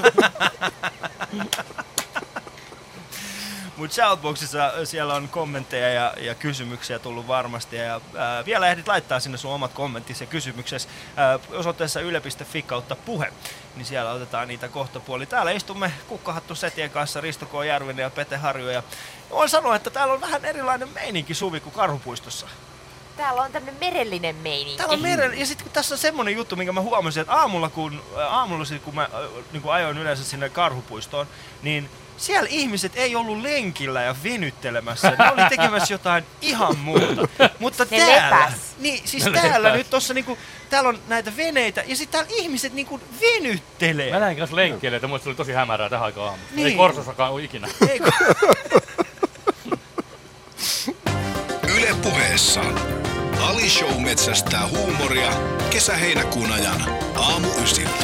Mutta Shoutboxissa siellä on kommentteja ja kysymyksiä tullut varmasti. Ja vielä ehdit laittaa sinne sun omat kommenttisi ja kysymyksesi osoitteessa yle.fi/puhe. Niin siellä otetaan niitä kohtapuoli. Täällä istumme Kukkahattu Setien kanssa, Risto K. Järvinen ja Pete Harju. Ja voin sanoa, että täällä on vähän erilainen meininki Suvi kuin Karhupuistossa. täällä on tämmönen merellinen meininki. Täällä on ja sitten kun tässä on semmonen juttu, minkä mä huomasin, että aamulla kun mä niin kun ajoin yleensä sinne Karhupuistoon, niin siellä ihmiset ei ollut lenkillä ja venyttelemässä. Ne oli tekemässä jotain ihan muuta. Mutta ne täällä, lepäs. niin siis täällä nyt tossa niinku, täällä on näitä veneitä ja sitten täällä ihmiset niinku venyttelee. Mä näin kanssa lenkkeilijät ja muista se oli tosi hämärää tähän aikaan aamulla. Niin. Ei Korsossakaan ole ikinä. Yle Puheessa Ali Show metsästää huumoria kesä-heinäkuun ajan aamu-9.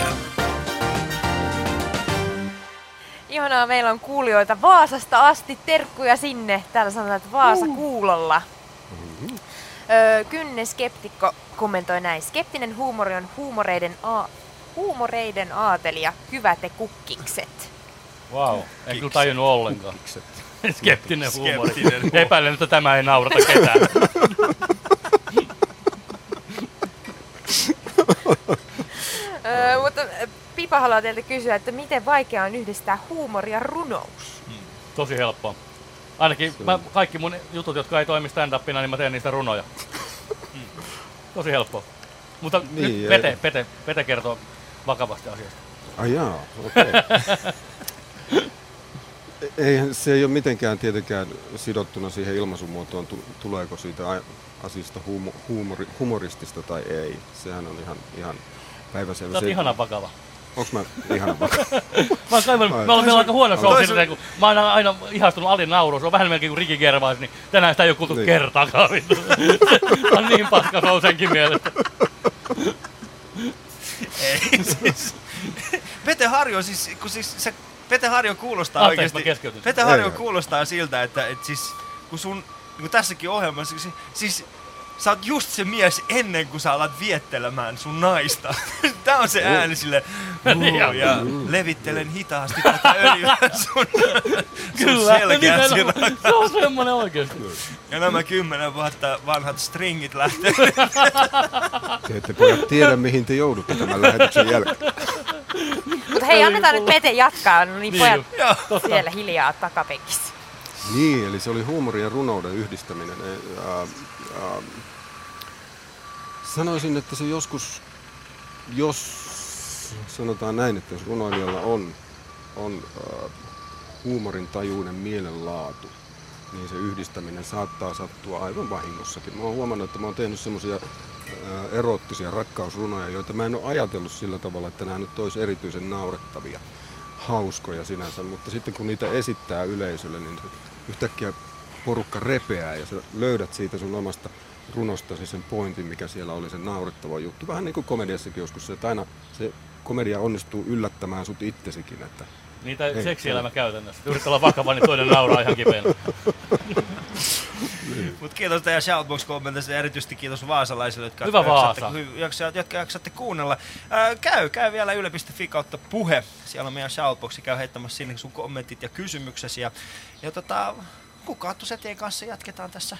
Ihanaa, meillä on kuulijoita Vaasasta asti. Terkkuja sinne. Täällä sanotaan, että Vaasa kuulolla. Kynne Skeptikko kommentoi näin. Skeptinen huumori on huumoreiden aatelija. Hyvä te kukkikset. Vau, en kyllä tajunnut ollenkaan. Skeptinen huumori. Epäilen, että tämä ei naurata ketään. Mutta Pipa haluaa teiltä kysyä, että miten vaikea on yhdistää huumori ja runous? Tosi helppoa. Ainakin kaikki mun jutut, jotka ei toimi stand-upina, niin mä teen niistä runoja. Tosi helppoa. Mutta niin, nyt Pete kertoo vakavasti asiasta. Ai jaa, okei. Se ei ole mitenkään tietenkään sidottuna siihen ilmaisumuotoon, tuleeko siitä asiasta humoristista tai ei. Sehän on ihan päiväselvä. Sä oot ihanan vakava. Onks mä ihanan vakava? Me ollaan aika huono show silleen, kun mä oon aina ihastunut Alin nauruun. Se on vähän melkein kuin Ricky Gervais, niin tänään sitä ei oo kuultu kertaakaan. On niin paska show senkin mielestä. Ei siis. Pete Harjo Pete Harjo kuulostaa oikeesti. Pete Harjo kuulostaa siltä, että siis kun sun niin tässäkin ohjelmassa siis sä oot just se mies ennen kuin sä alat viettelemään sun naista. Tää on se ääni sille ja levittelen hitaasti tätä öljyä sun selkeästi. Se on semmonen oikeesti. Ja nämä 10 vuotta vanhat stringit lähtee. Te ette pojat tiedä mihin te joudutte tämän lähetyksen jälkeen. Mutta hei, annetaan nyt Pete jatkaa, no niin pojat siellä hiljaa takapenkissä. Niin, eli se oli huumorin ja runouden yhdistäminen. Sanoisin, että se joskus, jos sanotaan näin, että jos runoilijalla on huumorin tajuinen mielenlaatu, niin se yhdistäminen saattaa sattua aivan vahingossakin. Mä oon huomannut, että mä oon tehnyt semmoisia eroottisia rakkausrunoja, joita mä en ole ajatellut sillä tavalla, että nämä nyt olisi erityisen naurettavia, hauskoja sinänsä, mutta sitten kun niitä esittää yleisölle, niin yhtäkkiä porukka repeää ja sä löydät siitä sun omasta runostasi sen pointin, mikä siellä oli se naurettava juttu. Vähän niin kuin komediassakin joskus, että aina se komedia onnistuu yllättämään sut itsesikin. Että niitä seksielämä käytännössä. Yrittää olla vakava, niin toinen nauraa ihan kipeänä. Mut kiitos teidän Shoutbox-kommenteista ja erityisesti kiitos vaasalaisille, jotka jaksatte kuunnella. Käy vielä yle.fi/puhe. Siellä on meidän Shoutboxi, käy heittämässä sinne sun kommentit ja kysymyksesi. Ja Kukkahattusetien kanssa jatketaan tässä.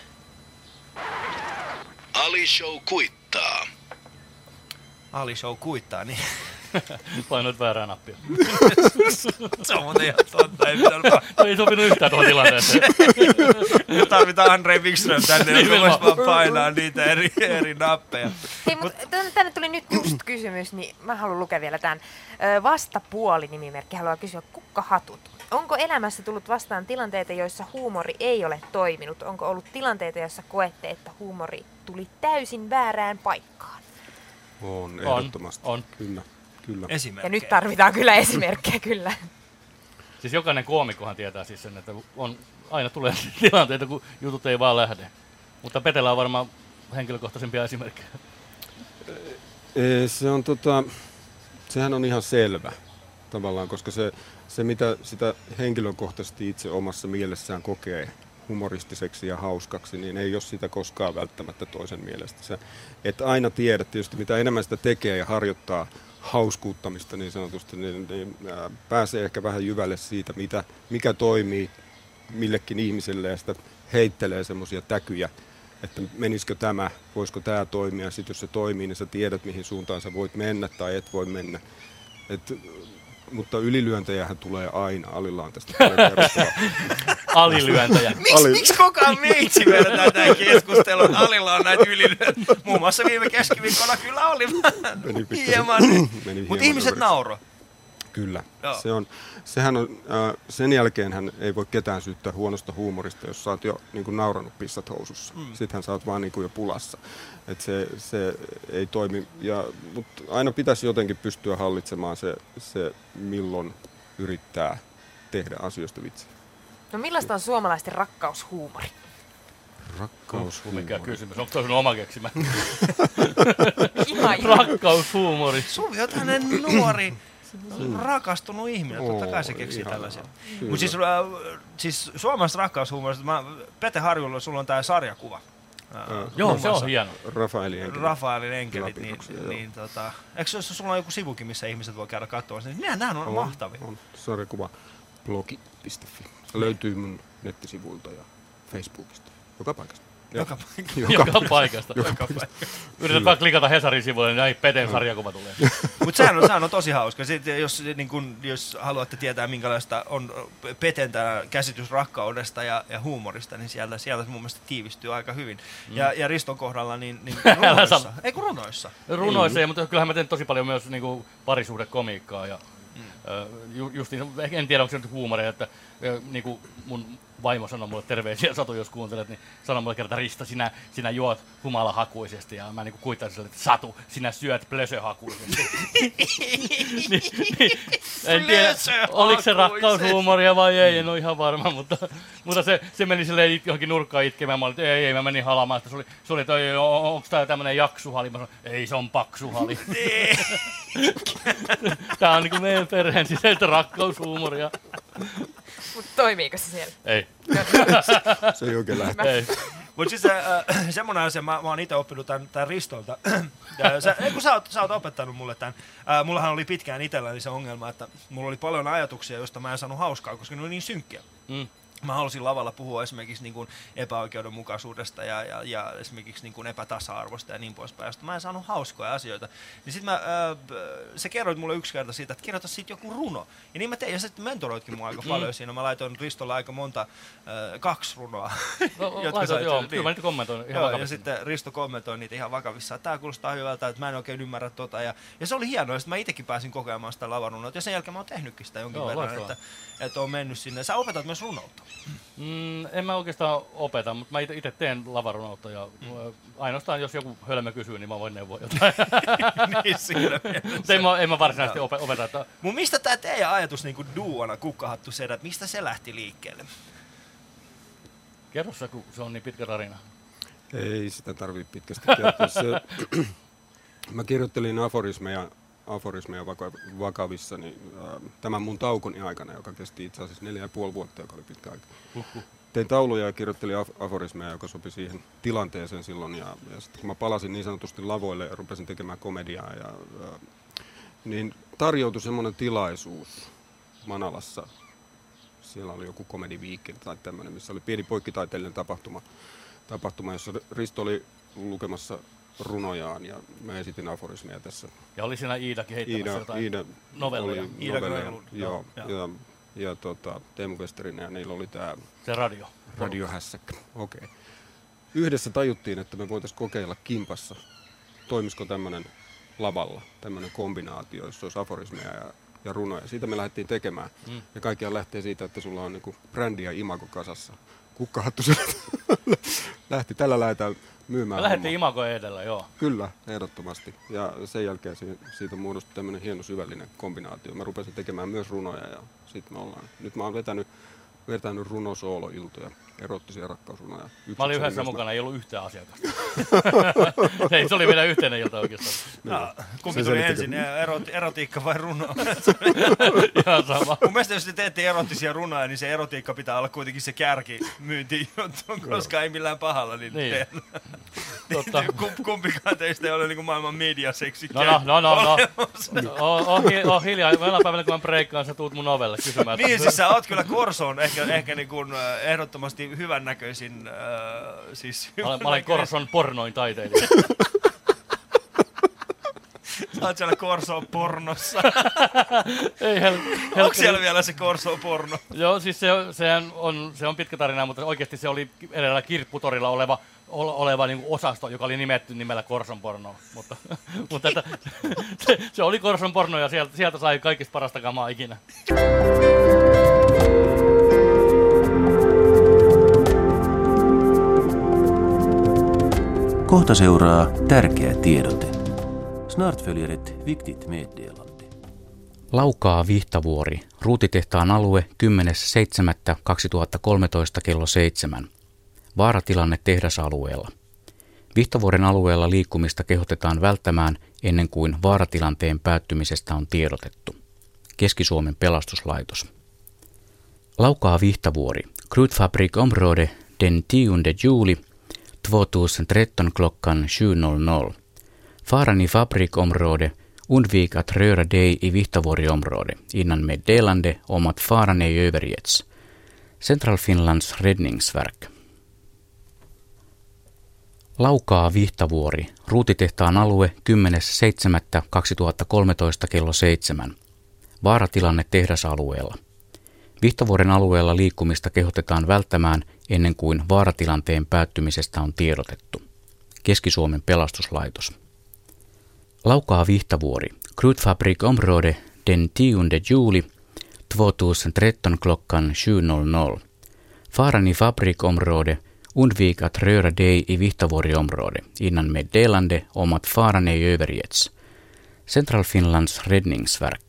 Ali Show kuittaa. Ali Show kuittaa, niin. Painoit väärää nappia. Se on muuten ihan totta. Ei sopinut yhtään tuohon tilanteeseen. Tarvitaan Andrei Wikström tänne, joka voisi vaan painaa niitä eri nappeja. Hei, mutta tänne tuli nyt just kysymys, niin mä haluan lukea vielä tämän. Vastapuoli-nimimerkki haluaa kysyä kukkahatut. Onko elämässä tullut vastaan tilanteita, joissa huumori ei ole toiminut? Onko ollut tilanteita, joissa koette, että huumori tuli täysin väärään paikkaan? On, ehdottomasti. On. Kyllä. Ja nyt tarvitaan kyllä esimerkkejä, kyllä. Siis jokainen koomikkohan tietää siis sen, että aina tulee tilanteita, kun jutut ei vaan lähde. Mutta Petellä on varmaan henkilökohtaisempia esimerkkejä. Se on sehän on ihan selvä tavallaan, koska se mitä sitä henkilökohtaisesti itse omassa mielessään kokee humoristiseksi ja hauskaksi, niin ei ole sitä koskaan välttämättä toisen mielestä. Että aina tiedät tietysti, mitä enemmän sitä tekee ja harjoittaa hauskuuttamista niin sanotusti, niin pääsee ehkä vähän jyvälle siitä, mikä toimii millekin ihmiselle ja sitä heittelee semmoisia täkyjä, että menisikö tämä, voisiko tämä toimia, sitten jos se toimii, niin sä tiedät, mihin suuntaan sä voit mennä tai et voi mennä. Mutta ylilyöntejähän tulee aina, Alilla on tästä paljon kerrottavaa. alilyöntejä. Miksi koko ajan meitsi vedetään tämän keskustelun? Alilla on näitä ylilyöntä. Muun muassa viime keskiviikkona kyllä oli hieman. Mutta ihmiset nauroi. Kyllä. Joo. Sehän on, sen jälkeen ei voi ketään syyttää huonosta huumorista, jos sä oot jo niin kuin nauranut pissat housussa. Sittenhän sä oot vaan niin kuin jo pulassa. Et se ei toimi. Mutta aina pitäisi jotenkin pystyä hallitsemaan se milloin yrittää tehdä asioista vitsiä. No millaista on suomalaisten rakkaushuumori? Mikä kysymys? Onko toi sun oma keksimä? Ihan. Rakkaushuumori. Suvi on tämmönen nuori, rakastunut ihminen. Totta kai se keksii tällaisia. Mutta siis suomalaisesta rakkaushuumorista, Pete Harjulla, sulla on tää sarjakuva. Joo, se on hieno. Rafaelin enkelit. Eikö sulla on joku sivukin, missä ihmiset voi käydä katsomassa? Nämä on mahtavia. On sarjakuva blogi.fi. Se löytyy mun nettisivuilta ja Facebookista. Joka paikasta. Joka paikasta. Yrität vaan klikata Hesarin sivuille, niin näin Peten sarjakuva tulee. Mutta sehän on tosi hauska. Sitten jos haluatte tietää, minkälaista on Peten käsitys rakkaudesta ja huumorista, niin sieltä mun mielestä tiivistyy aika hyvin. Ja Riston kohdalla niin runoissa. Ei kun runoissa. Runoissa, mutta kyllähän mä teen tosi paljon myös niinku parisuhdekomiikkaa. Ja, en tiedä, onko se nyt huumoria, että niinku mun vaimo sanoi mulle terveisiä, Satu, jos kuuntelet, niin sanoi mulle kertaa, Risto, sinä juot humalahakuisesti, ja mä niinku kuittaisin sille, että Satu, sinä syöt plösöhakuisesti. En tiedä, oliko se rakkaushuumoria vai ei, en ole ihan varma, mutta se meni silleen johonkin nurkkaan itkemään, mä olin, että ei, mä menin halamaan, se oli, että onko tää tämmönen jaksuhali, mä sanoin, ei, se on paksuhali. Tää on niinku meidän perheen sisäistä rakkaushuumoria. Mutta toimiiko se siellä? Ei. Se ei oikein lähde. Mutta siis semmoinen asia, mä oon itse oppinut tämän Ristolta. Kun sä oot opettanut mulle tämän. Mullahan oli pitkään itselläni se ongelma, että mulla oli paljon ajatuksia, joista mä en saanut hauskaa, koska ne oli niin synkkiä. Mä halusin lavalla puhua esimerkiksi niin kuin epäoikeudenmukaisuudesta ja esimerkiksi niin kuin epätasa-arvosta ja niin poispäin, josta mä en saanut hauskoja asioita. Niin sit sä kerroit mulle yksi kerta siitä, että kirjoita siitä joku runo. Ja niin mä tein, ja sä mentoroitkin mua aika paljon siinä. Mä laitoin Ristolle aika monta, 2 runoa. Kyllä mä niitä kommentoin ihan vakavissaan. Ja sitten Risto kommentoi niitä ihan vakavissaan. Tää kuulostaa hyvältä, että mä en oikein ymmärrä tota. Ja se oli hienoa, että mä itsekin pääsin kokemaan sitä lavarunoa. Ja sen jälkeen mä oon tehnytkin sitä jonkin verran, että on mennyt sinne. Sä opetat myös runoutta. En mä oikeastaan opeta, mutta mä itse teen lavarunoutta ja ainoastaan jos joku hölmö kysyy, niin mä voin neuvoa jotain. Niin siinä mielessä. En mä varsinaisesti opeta. Että... Mut mistä tää teidän ajatus niinku duona Kukkahattu sedät, mistä se lähti liikkeelle? Kerro sä, kun se on niin pitkä tarina. Ei sitä tarvitse pitkästi kertoa. Mä kirjoittelin aforismeja vakavissani tämän mun taukoni aikana, joka kesti itse asiassa 4,5 vuotta, joka oli pitkä aika. Tein tauluja ja kirjoittelin aforismeja, joka sopi siihen tilanteeseen silloin. Ja sitten kun mä palasin niin sanotusti lavoille ja rupesin tekemään komediaa, niin tarjoutui semmoinen tilaisuus Manalassa. Siellä oli joku komediviikki tai tämmöinen, missä oli pieni poikkitaiteellinen tapahtuma, jossa Risto oli lukemassa runojaan ja mä esitin aforismeja tässä. Ja oli siinä Iidakin heittämässä jotain novelleja. Joo. Ja Teemu Westerinen ja niillä oli tää se radiohässäkkä. Okei. Yhdessä tajuttiin, että me voitaisiin kokeilla kimpassa. Toimisiko tämmönen lavalla, tämmönen kombinaatio, jossa olisi aforismeja ja runoja. Siitä me lähdettiin tekemään. Ja kaikkiaan lähtee siitä, että sulla on niinku brändi ja imago kasassa. Kukkahattu lähti tällä lähdetään myymään. Me lähdettiin imago edellä, joo. Kyllä, ehdottomasti. Ja sen jälkeen siitä muodostui tämmöinen hieno syvällinen kombinaatio. Mä rupesin tekemään myös runoja ja nyt mä oon vetänyt runosooloiltoja, erottisia rakkausrunoja. Mä olin yhdessä mukana, ei ollut yhtään asiakasta. Se oli meidän yhteinen ilta oikeastaan. Kumpi tuli ensin, erotiikka vai runo? Ihan sama. Mun mielestä jos te teette erottisia runoja, niin se erotiikka pitää olla kuitenkin se kärkimyyntijuttu, koska ei millään pahalla. Niin. Kumpikaan teistä ei ole niin kuin maailman mediaseksi. No. Hiljaa. Jollain päivänä kun mä breikkaan, sä tuut mun ovelle kysymään. Niin, siis sä oot kyllä Korsoon ehkä niin kuin ehdottomasti hyvännäköisin. Mä olen Korson pornoin taiteilija. Olet siellä Corso-pornossa. Ei Onko siellä vielä se Corso-porno? Joo, siis se on pitkä tarina, mutta oikeasti se oli edellä Kirpputorilla oleva niin kuin osasto, joka oli nimetty nimellä Corson porno. Mutta se oli Corson porno ja sieltä sai kaikista parasta kamaa ikinä. Kohta seuraa tärkeä tiedote. Snart-följeret viktigt meddelande. Laukaa Vihtavuori, ruutitehtaan alue 10.7.2013 kello 7. Vaaratilanne tehdasalueella. Vihtavuoren alueella liikkumista kehotetaan välttämään ennen kuin vaaratilanteen päättymisestä on tiedotettu. Keski-Suomen pelastuslaitos. Laukaa Vihtavuori, Krutfabrikområde den 10 juli 2013 klockan 7.00. Faran i fabrikområde, undvik att röra dig i Vihtavuoriområde innan meddelande om att faran ej övergetts. Central Finlands räddningsverk. Laukaa Vihtavuori, ruutitehtaan alue 10.7.2013 kello 7. Vaaratilanne tehdasalueella. Vihtavuoren alueella liikkumista kehotetaan välttämään ennen kuin vaaratilanteen päättymisestä on tiedotettu. Keski-Suomen pelastuslaitos. Laukaa Vihtavuori, Krutfabrikområde den 10 juli 2013 klockan 7.00. Faran i fabrikområde, undvik att röra dig i Vihtavuoriområde innan meddelande om att faran ej övergetts. Central Finlands räddningsverk.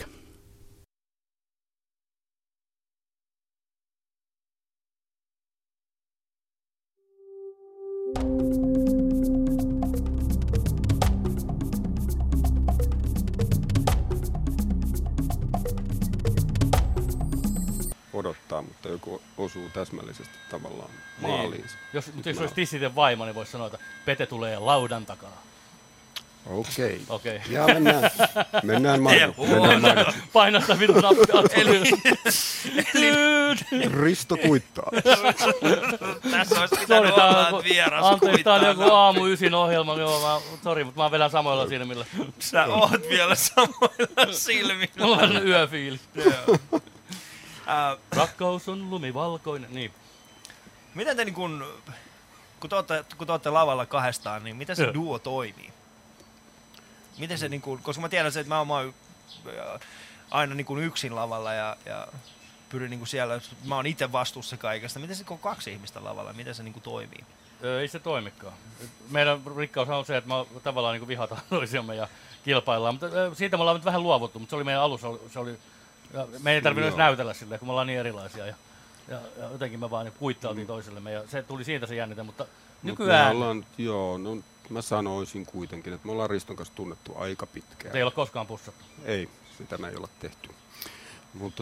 Odottaa, mutta joku osuu täsmällisesti tavallaan maaliin. Niin. Jos olisi tissiten vaimo, niin voisi sanoa, että Pete tulee laudan takana. Okei. Ja mennään mainoksiin. Paina sitä vitun nappia. Risto kuittaa. Tässä olisi pitänyt olla vieras kuittaa. Anteeksi, tää on joku aamu 9 ohjelma. Sori, mutta mä vedän samoilla silmillä. Sä oot vielä samoilla silmillä. Mulla on vähän yöfiilis. Rakkaus on lumivalkoinen. Niin. Miten te kun te ootte lavalla kahdestaan, niin miten se duo toimii? Miten se koska mä tiedän että mä oon aina yksin lavalla ja pyrin siellä, mä oon itse vastuussa kaikesta. Miten se kun 2 ihmistä lavalla, miten se toimii? Ei se toimikaan. Meidän rikkaus on se, että me tavallaan vihataan toisiamme ja kilpaillaan, mutta siitä me ollaan nyt vähän luovuttu, mutta se oli meidän alussa, me ei tarvinnut edes näytellä silleen, kun me ollaan niin erilaisia ja jotenkin me vaan kuittautiin toisillemme ja se tuli siitä se jännite, mutta nykyään... Mä sanoisin kuitenkin, että me ollaan Riston kanssa tunnettu aika pitkään. Te ei ole koskaan pussattu? Ei, sitä me ei olla tehty. Mutta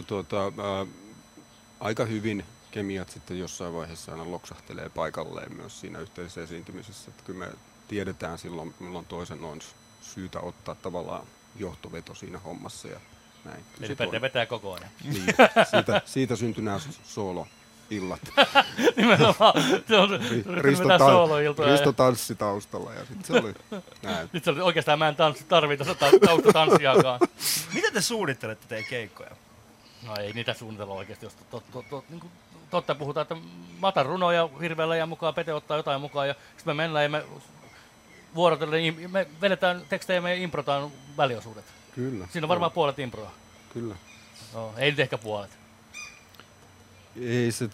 aika hyvin kemiat sitten jossain vaiheessa aina loksahtelee paikalleen myös siinä yhteisessä esiintymisessä. Että kyllä me tiedetään silloin, milloin toisen on syytä ottaa tavallaan johtoveto siinä hommassa ja näin. Eli Pete vetää koko ajan. Niin, siitä syntyi nämä solo-illat. Nimenomaan. Risto tanssi taustalla ja sitten se oli näin. Nyt se oli oikeastaan mä en tarvita taustatanssiakaan. Miten te suunnittelette teidän keikkoja? No ei niitä suunnitella oikeasti, jos totta puhutaan, että mä otan runoja hirveällä ja mukaan, Pete ottaa jotain mukaan ja sitten me mennään ja me vuorotellen, me vedetään tekstejä ja me improtaan väliosuudet. Kyllä. Siinä on varmaan puolet improa. Kyllä. No, ei nyt ehkä puolet. Ei se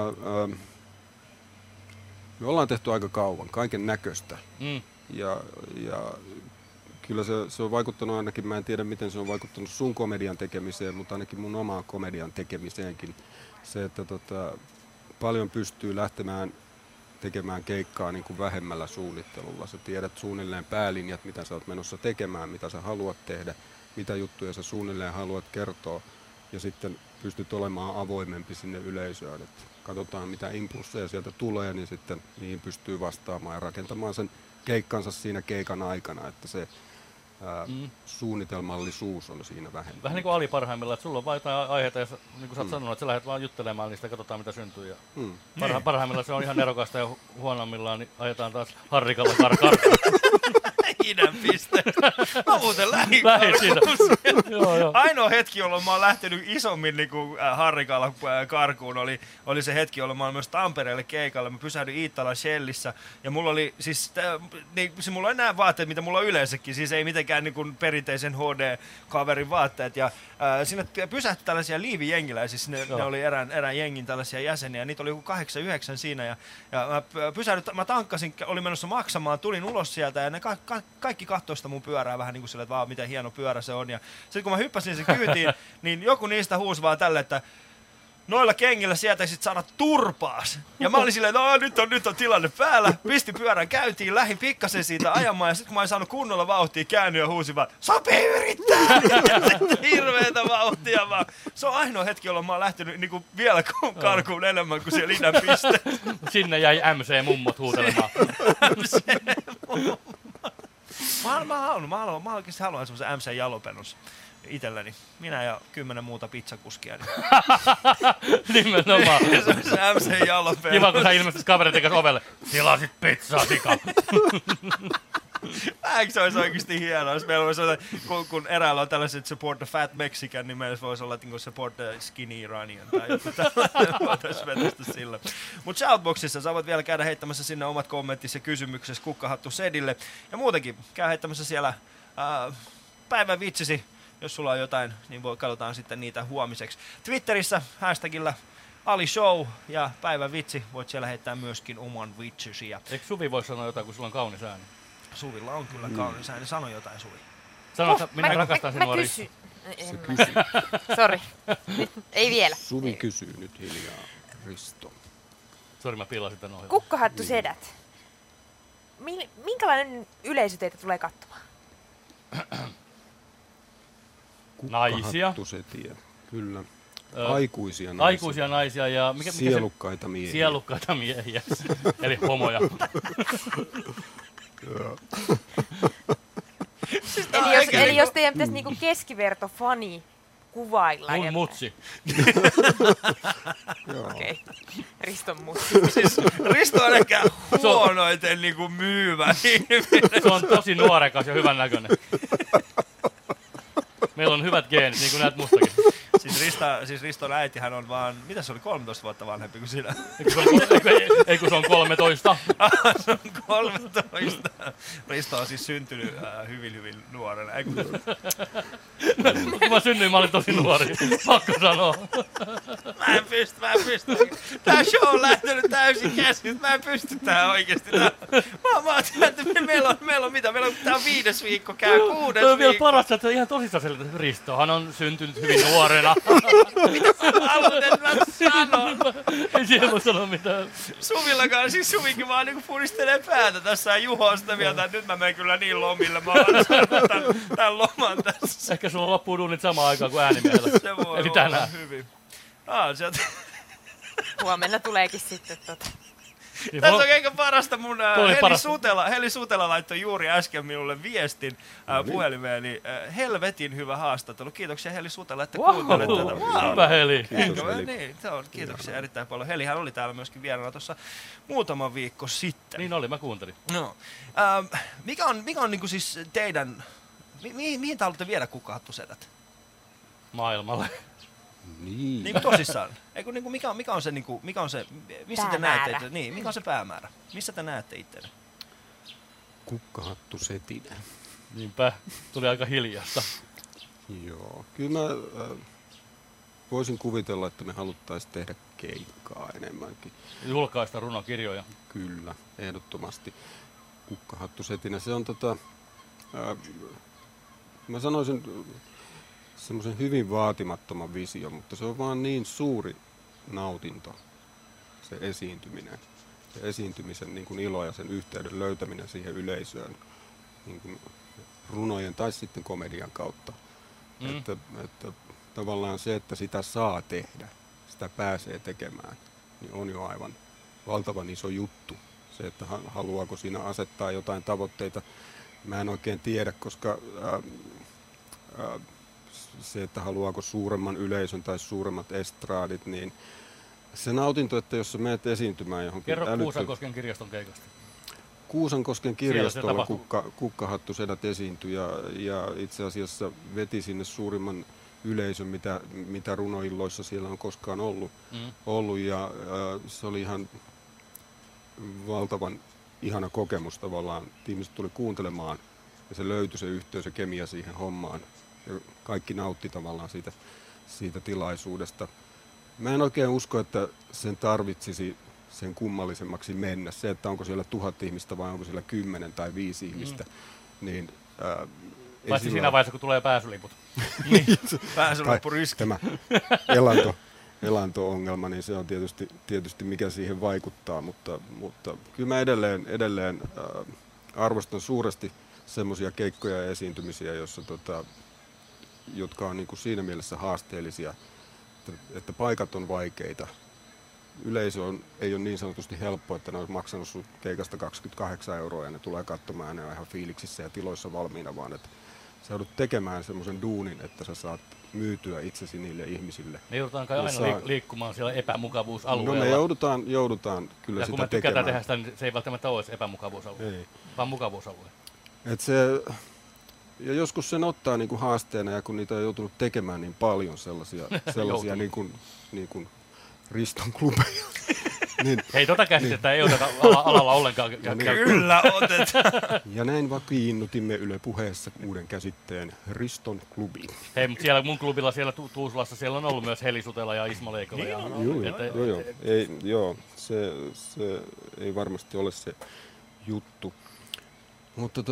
me ollaan tehty aika kauan, kaiken näköistä. Ja kyllä se on vaikuttanut ainakin, mä en tiedä miten se on vaikuttanut sun komedian tekemiseen, mutta ainakin mun omaan komedian tekemiseenkin. Se, että paljon pystyy lähtemään tekemään keikkaa niin kuin vähemmällä suunnittelulla. Sä tiedät suunnilleen päälinjat, mitä sä oot menossa tekemään, mitä sä haluat tehdä, mitä juttuja sä suunnilleen haluat kertoa. Ja sitten pystyt olemaan avoimempi sinne yleisöön. Että katsotaan, mitä impulsseja sieltä tulee, niin sitten niihin pystyy vastaamaan ja rakentamaan sen keikkansa siinä keikan aikana, että se suunnitelmallisuus on siinä vähemmän. Vähän niin kuin Ali parhaimmillaan, että sulla on vain jotain aiheita, ja niin kuin sä oot sanonut, että sä lähdet vaan juttelemaan niistä ja katsotaan, mitä syntyy. Ja parhaimmillaan se on ihan nerokasta ja huonommillaan niin ajetaan taas harrikalla karkaan. idän piste. Mä muuten lähdin Joo. Ainoa hetki, jolloin mä oon lähtenyt isommin niin kuin Harrikalla karkuun, oli se hetki, jolloin mä oon myös Tampereelle keikalle. Mä pysähdyin Iittalan Shellissä ja mulla oli siis, mulla oli nämä vaatteet, mitä mulla on yleensäkin, siis ei mitenkään niin kuin perinteisen HD-kaverin vaatteet. Ja sinne pysähtyi tällaisia liivijengiläisiä, siis ne oli erään jengin tällaisia jäseniä, niitä oli 8-9 siinä ja mä tankkasin, olin menossa maksamaan, tulin ulos sieltä ja ne kaikki kattoi sitä mun pyörää vähän niin kuin sille, että vaan miten hieno pyörä se on. Ja sitten kun mä hyppäsin sen kyytiin, niin joku niistä huusi vaan tälle, että noilla kengillä sieltä ei sit saada turpaas. Ja mä olin silleen, että nyt on tilanne päällä. Pistin pyörän käyntiin, lähdin pikkasen siitä ajamaan ja sitten kun mä en saanut kunnolla vauhtia, käännyin ja huusin vaan, sopii yrittää! Hirveetä vauhtia vaan. Se on ainoa hetki, jolloin mä oon lähtenyt niinku vielä karkuun enemmän kuin siellä idän piste. Sinne jäi MC-mummot huutelemaan. MC-mummot. Mä oikeasti haluan semmoisen MC-jalopennus itselleni. Minä ja 10 muuta pizzakuskia. Nimenomaan. Se MC-jalopennus. Kiva, kun sä ilmestyis kavereiden kanssa ovelle. Tilasit pizzaa, sika. Eikö se olisi oikeasti hienoa, jos meillä voisi olla, kun eräällä on tällaiset support the fat Mexican, niin meillä voisi olla support the skinny Iranian tai joku tällainen, voitaisiin vetästä sillä. Mutta Shoutboxissa sä voit vielä käydä heittämässä sinne omat kommenttisi ja kysymyksesi Kukkahattu Sedille. Ja muutenkin, käy heittämässä siellä päivän vitsisi, jos sulla on jotain, niin katsotaan sitten niitä huomiseksi. Twitterissä hashtagillä #AliShow ja päivän vitsi, voit siellä heittää myöskin oman vitsisi. Eikö Suvi voi sanoa jotain, kun sulla on kaunis ääni? Suvilla on kyllä kaunis ääni. Sano jotain, Suvi. Sano, että minä rakastan sinua, Risto. Se kysyy. Sori. Ei vielä. Suvi kysyy nyt hiljaa, Risto. Sori, mä pilasin tän ohjelman. Kukkahattu sedät. Minkälainen yleisö teitä tulee katsomaan? Naisia. Kukkahattusetiä, kyllä. Aikuisia naisia. Aikuisia naisia ja... Sielukkaita miehiä. Sielukkaita miehiä. Eli homoja. Siis eli jos teidän pitäisi niinku keskivertofani kuvailla. Mun mutsi. Okei. Riston mutsi. Siis Risto on ehkä huonoiten niinku myyvä ihminen. Se on tosi nuorekas ja hyvän näköinen. Meillä on hyvät geenit, niin kuin näet mustakin. Siis Riston äitihän on vaan, mitä se oli, 13 vuotta vanhempi kuin sinä? Eikö se on 13? Se on 13. Risto on siis syntynyt hyvin nuorena. Kun mä synnyin, mä olin tosi nuori. Pakko sanoa. Mä en pysty. Tää show on lähtenyt täysin käsin. Mä en pysty tähän oikeesti. Mä ajattelin, että meillä on mitä? Meillä on tää 5. viikko, käy 6. viikko. Toi on vielä parasta, että ihan tosissaan selitä. Ristohan on syntynyt hyvin nuorena. Mitä sä haluat, että mä sanon? Ei siellä voi sanoa mitään. Suvillakaan, siis Suvikin vaan niinku puristelee päätä tässä ja Juho on sitä mieltä, että nyt mä menen kyllä niin lomille. Mä oon saanut tän loman tässä. Ehkä sulla loppuu duunit samaan aikaan kuin äänimiehellä. Se voi eli tänään. olla hyvin. Huomenna tuleekin sitten Tässä on ehkä parasta mun Heli Sutela laittoi juuri äsken minulle viestin puhelimeen, niin helvetin hyvä haastattelu. Kiitoksia Heli Sutela, että kuuntelet tätä. Hyvä Heli. Niin, kiitoksia erittäin paljon. Helihän oli täällä myöskin vieraana tuossa muutama viikko sitten. Niin oli, mä kuuntelin. No. Mikä on niinku siis teidän, mihin te haluatte viedä Kukkahattusedät? Maailmalle. Niin tosissaan. Eikö niinku mikä on se missä te näette, mikä on se päämäärä? Missä te näette itseänne? Kukkahattusetinä. Niinpä, tuli aika hiljasta. Joo, kyllä mä voisin kuvitella, että me haluttaisiin tehdä keikkaa enemmänkin. Julkaista runokirjoja. Kyllä, ehdottomasti. Kukkahattusetinä, se on mä sanoisin semmoisen hyvin vaatimattoman visio, mutta se on vaan niin suuri nautinto, se esiintyminen. Se esiintymisen niin kuin ilo ja sen yhteyden löytäminen siihen yleisöön niin kuin runojen tai sitten komedian kautta. Että tavallaan se, että sitä saa tehdä, sitä pääsee tekemään, niin on jo aivan valtavan iso juttu. Se, että haluaako siinä asettaa jotain tavoitteita, mä en oikein tiedä, koska se, että haluaako suuremman yleisön tai suuremmat estraadit, niin se nautinto, että jos sä menet esiintymään johonkin... Kerro Kuusankosken kirjaston keikasta. Kuusankosken kirjastolla Kukkahattusedät esiintyi ja itse asiassa veti sinne suurimman yleisön, mitä runoilloissa siellä on koskaan ollut ja se oli ihan valtavan ihana kokemus tavallaan. Ihmiset tuli kuuntelemaan ja se löytyi se yhteys ja kemia siihen hommaan ja kaikki nautti tavallaan siitä tilaisuudesta. Mä en oikein usko, että sen tarvitsisi sen kummallisemmaksi mennä. Se, että onko siellä 1000 ihmistä vai onko siellä 10 tai 5 ihmistä, niin paitsi siinä vaiheessa, kun tulee pääsyliput. Pääsylippuriski. Tämä elanto-ongelma, niin se on tietysti mikä siihen vaikuttaa, mutta kyllä mä edelleen arvostan suuresti semmoisia keikkoja ja esiintymisiä, jotka on niin kuin siinä mielessä haasteellisia, että paikat on vaikeita. Yleisö ei ole niin sanotusti helppo, että ne on maksanut sun keikasta 28 € ja ne tulee katsomaan ja ne on ihan fiiliksissä ja tiloissa valmiina, vaan että sä joudut tekemään semmoisen duunin, että sä saat myytyä itsesi niille ihmisille. Me joudutaan kai aina liikkumaan siellä epämukavuusalueella. No me joudutaan kyllä ja sitä tekemään. Ja kun me tykätään tehdä sitä, niin se ei välttämättä ole epämukavuusalue, vaan mukavuusalue. Ja joskus sen ottaa niin kuin haasteena, ja kun niitä on joutunut tekemään niin paljon sellaisia niin kuin Riston klubeja. Niin. Hei, käsitettä ei oteta alalla ollenkaan. Kyllä otetaan. Ja näin vakiinnutimme Yle Puheessa uuden käsitteen Riston klubi. Hei, mutta siellä mun klubilla siellä Tuusulassa siellä on ollut myös Heli Sutela ja Ismo Leikola. Joo, se ei varmasti ole se juttu. Mutta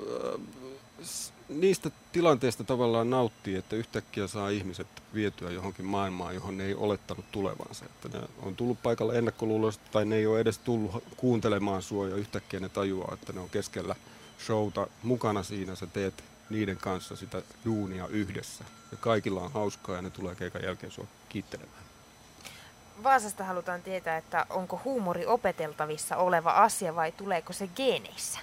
niistä tilanteista tavallaan nauttii, että yhtäkkiä saa ihmiset vietyä johonkin maailmaan, johon ne ei olettanut tulevansa. Että ne on tullut paikalle ennakkoluuloisesti tai ne ei ole edes tullut kuuntelemaan sua ja yhtäkkiä ne tajuaa, että ne on keskellä showta mukana siinä. Sä teet niiden kanssa sitä duunia yhdessä ja kaikilla on hauskaa ja ne tulee keikan jälkeen sua kiittelemään. Vaasasta halutaan tietää, että onko huumori opeteltavissa oleva asia vai tuleeko se geeneissä?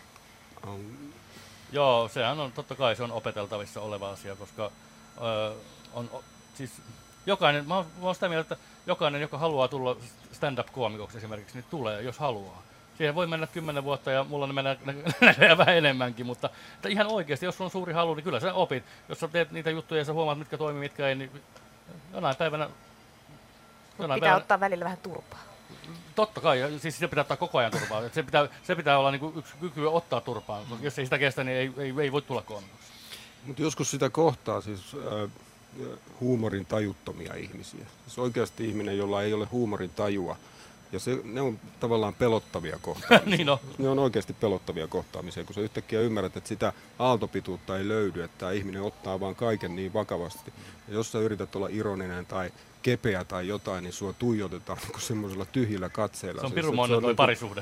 Joo, sehän on totta kai se on opeteltavissa oleva asia, koska siis jokainen, mä oon sitä mieltä, että jokainen, joka haluaa tulla stand-up-koomikoksi esimerkiksi, niin tulee, jos haluaa. Siihen voi mennä 10 vuotta ja mulla ne menee vähän enemmänkin, mutta että ihan oikeasti, jos on suuri halu, niin kyllä sä opit. Jos sä teet niitä juttuja ja sä huomaat, mitkä toimii, mitkä ei, niin jonain päivänä pitää ottaa välillä vähän turpaa. Totta kai, siis sitä pitää ottaa koko ajan turpaa. Se pitää olla niin kuin yksi kyky ottaa turpaa. Jos ei sitä kestä, niin ei voi tulla koomikoksi. Mutta joskus sitä kohtaa siis huumorin tajuttomia ihmisiä. Siis oikeasti ihminen, jolla ei ole huumorin tajua. Ja ne on tavallaan pelottavia kohtaamisia. Niin on. Ne on oikeasti pelottavia kohtaamisia, kun sä yhtäkkiä ymmärrät, että sitä aaltopituutta ei löydy, että tämä ihminen ottaa vaan kaiken niin vakavasti. Ja jos sä yrität olla ironinen tai kepeä tai jotain, niin sua tuijotetaan semmoisella tyhjillä katseilla. Se on pirunmoinen toi parisuhde.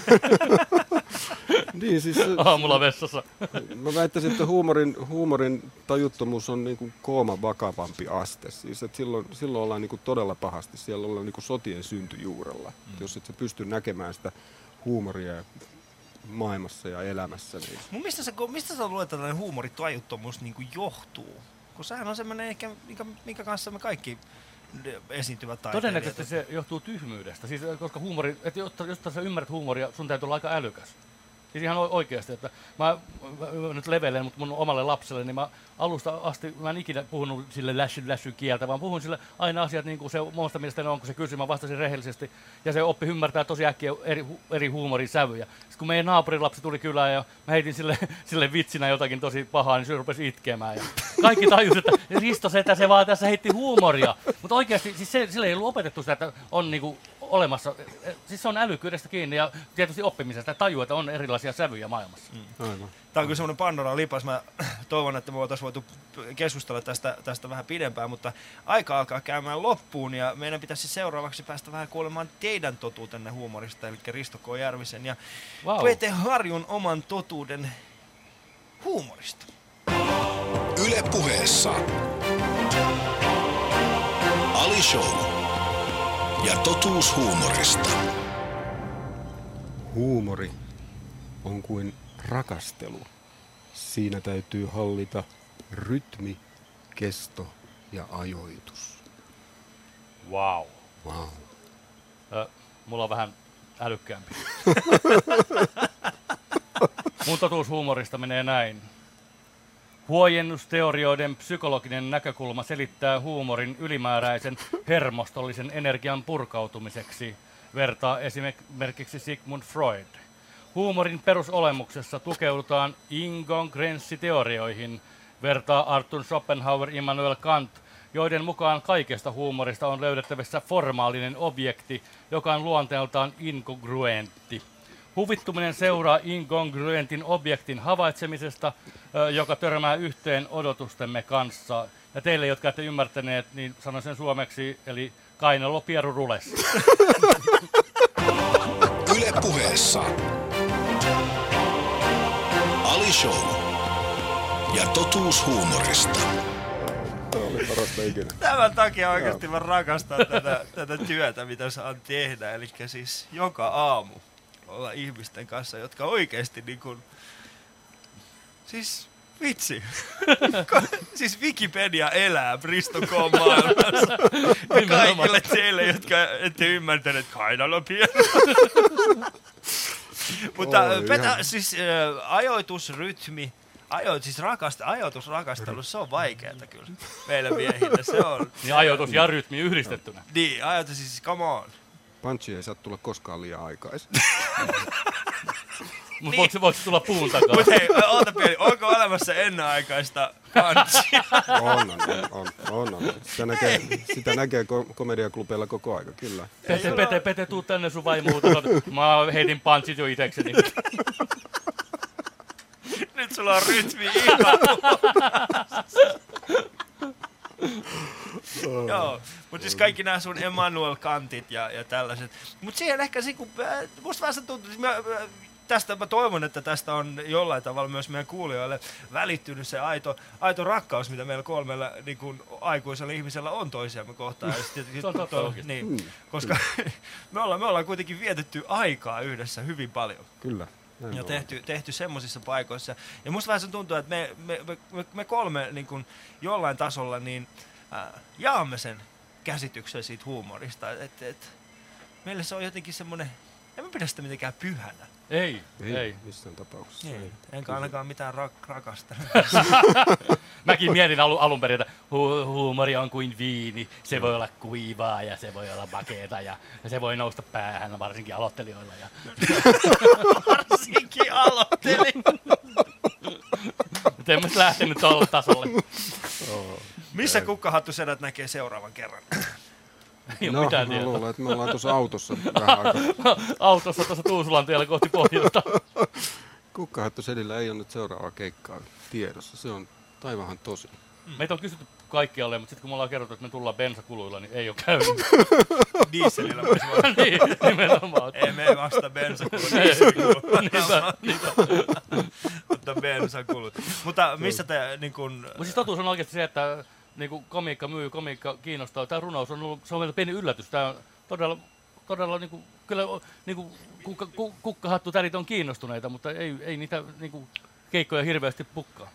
Niin, siis aamulla vessassa. Mä väittäisin, että huumorin tajuttomuus on niin kuin kooman vakavampi aste. Siis, että silloin ollaan niin kuin todella pahasti. Siellä ollaan niin kuin sotien syntyjuurella. Jos et sä pysty näkemään sitä huumoria maailmassa ja elämässä. Niin. Mistä sä luulet, että tällainen huumoritajuttomuus niin kuin johtuu? Kun sehän on semmoinen ehkä, minkä kanssa me kaikki esiintyvät taiteilijat. Todennäköisesti se johtuu tyhmyydestä. Siis, koska huumori, että jotta sä ymmärrät huumoria, sun täytyy olla aika älykäs. Siis ihan oikeasti, että mä nyt levelen, mutta mun omalle lapselle, niin mä alusta asti, mä en ikinä puhunut sille lässy kieltä, vaan puhun sille aina asiat niin kuin se omasta mielestäni on, kun se kysyy, mä vastasin rehellisesti. Ja se oppi ymmärtää tosi äkkiä eri huumorin sävyjä. Sitten kun meidän naapurilapsi tuli kylään ja mä heitin sille vitsinä jotakin tosi pahaa, niin se rupesi itkemään. Ja kaikki tajus, että Risto se vaan tässä heitti huumoria. Mutta oikeasti, siis sille ei ollut opetettu sitä, että on niinku olemassa, siis se on älykkyydestä kiinni ja tietysti oppimisesta, tajuu, että on erilaisia sävyjä maailmassa. Aivan. Tämä on kyllä semmoinen Pandoran lipas. Mä toivon, että me voitaisiin voitu keskustella tästä vähän pidempään, mutta aika alkaa käymään loppuun ja meidän pitäisi seuraavaksi päästä vähän kuulemaan teidän totuutenne huumorista, eli Risto K. Järvisen ja Pete Harjun oman totuuden huumorista. Yle Puheessa Ali Show ja totuus huumorista. Huumori on kuin rakastelu. Siinä täytyy hallita rytmi, kesto ja ajoitus. Wow. Mulla on vähän älykkäämpi. Mun totuushuumorista menee näin. Huojennusteorioiden psykologinen näkökulma selittää huumorin ylimääräisen hermostollisen energian purkautumiseksi, vertaa esimerkiksi Sigmund Freud. Huumorin perusolemuksessa tukeudutaan inkongruenssiteorioihin, vertaa Arthur Schopenhauer Immanuel Kant, joiden mukaan kaikesta huumorista on löydettävissä formaalinen objekti, joka on luonteeltaan inkongruentti. Huvittuminen seuraa inkongruentin objektin havaitsemisesta, joka törmää yhteen odotustemme kanssa. Ja teille, jotka ette ymmärtäneet, niin sanon sen suomeksi, eli kainalo pieru rules. Yle Puheessa Ali Show ja totuus huumorista. Tämä oli parasta ikinä. Tämän takia oikeasti mä rakastan tätä työtä, mitä saan tehdä. Eli siis joka aamu olla ihmisten kanssa, jotka oikeasti niin kuin, siis vitsi. Siis Wikipedia elää Bristol maailmassa. Ja kaikille teille, jotka ette ymmärtäneet kainalopierä. Mutta siis ajoitusrytmi, ajoitusrakastelu, se on vaikeaa kyllä meille miehille. Se on. Niin ajoitus ja rytmi yhdistettynä. Niin, ajoitus siis, come on. Punchi ei saa tulla koskaan liian aikaisin. Mutta voiko se tulla puun takaa? Mutta hei, oota pieni, onko olemassa ennenaikaista punchia? On. Sitä näkee komediaklubeilla koko aika, kyllä. Pete, tuu tänne sun vaimuuta. Mä heitin punchit jo itekseni. Nyt sulla on rytmi ihan. Joo, mutta siis kaikki nämä sun Immanuel Kantit ja tällaiset. Mutta siihen ehkä musta vähän se tuntuu, tästä mä toivon, että tästä on jollain tavalla myös meidän kuulijoille välittynyt se aito rakkaus, mitä meillä kolmella niin kuin aikuisella ihmisellä on toisiamme kohtaan. Se on totta oikeasti. Niin, koska me ollaan kuitenkin vietetty aikaa yhdessä hyvin paljon. Kyllä. Ja tehty semmoisissa paikoissa. Ja musta vähän se tuntuu, että me kolme niin kuin jollain tasolla niin, jaamme sen käsityksen siitä huumorista. Meille se on jotenkin semmoinen, en mä pidä sitä mitenkään pyhänä. Ei. Missään tapauksessa. Ei. Enkä ainakaan mitään rakasta. Mäkin mietin alun perin, että huumori on kuin viini. Se voi olla kuivaa ja se voi olla makeeta ja se voi nousta päähän, varsinkin aloittelijoilla. Varsinkin aloittelijoilla. Mutta en mä lähtenyt tuolle tasolle. Missä kukkahattusedät näkee seuraavan kerran? No, mä luulen, että me ollaan tuossa autossa vähän aikaa. Autossa tuossa Tuusulantiellä kohti pohjoista. Kukkahattusedillä ei ole nyt seuraavaa keikkaa tiedossa. Se on taivahan tosi. Meitä on kysytty kaikkialle, mutta sitten kun me ollaan kerrottu, että me tullaan bensakuluilla, niin ei ole käynyt. Dieselillä voisi olla. Niin, nimenomaan. Ei me vasta bensakuluilla. Mutta bensakulut. Mutta missä te niin kun... Mutta siis totuus on oikeasti se, että niin komiikka myy, komiikka kiinnostaa. Tämä runous on ollut, se on meillä pieni yllätys. Tämä on todella niin kuin, kyllä niin kuin kukkahattutärit on kiinnostuneita, mutta ei niitä niin kuin, keikkoja hirveästi pukkaa.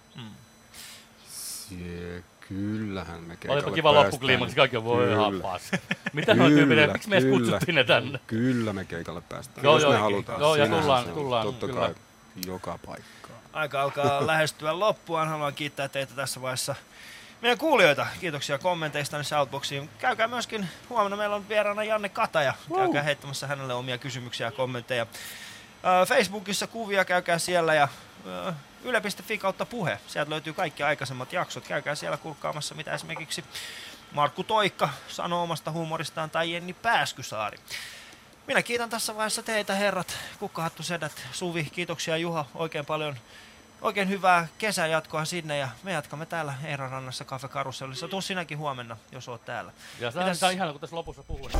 Kyllähän me keikalle päästään. Olipa kiva loppukliimaksi, kaikki on voi happaas. Mitä noin tyyppiä, miksi me kutsuttiin ne tänne? Kyllä me keikalle päästään, joo, jos me halutaan. Joo, ja tullaan. Totta kyllä. kai joka paikkaan. Aika alkaa lähestyä loppuaan. Haluan kiittää teitä tässä vaiheessa. Meidän kuulijoita, kiitoksia kommenteista Shoutboxiin. Käykää myöskin, huomenna meillä on vieraana Janne Kataja. Käykää heittämässä hänelle omia kysymyksiä ja kommentteja. Facebookissa kuvia, käykää siellä ja yle.fi/puhe. Sieltä löytyy kaikki aikaisemmat jaksot. Käykää siellä kurkkaamassa, mitä esimerkiksi Markku Toikka sanoo omasta huumoristaan tai Jenni Pääskysaari. Minä kiitän tässä vaiheessa teitä herrat, kukkahattusedät, Suvi, kiitoksia Juha oikein paljon. Oikein hyvää kesän jatkoa sinne ja me jatkamme täällä Eeran rannassa Cafe Karusellissa. Tuu sinäkin huomenna, jos oot täällä. Ja tämä on ihana, kun tässä lopussa puhun.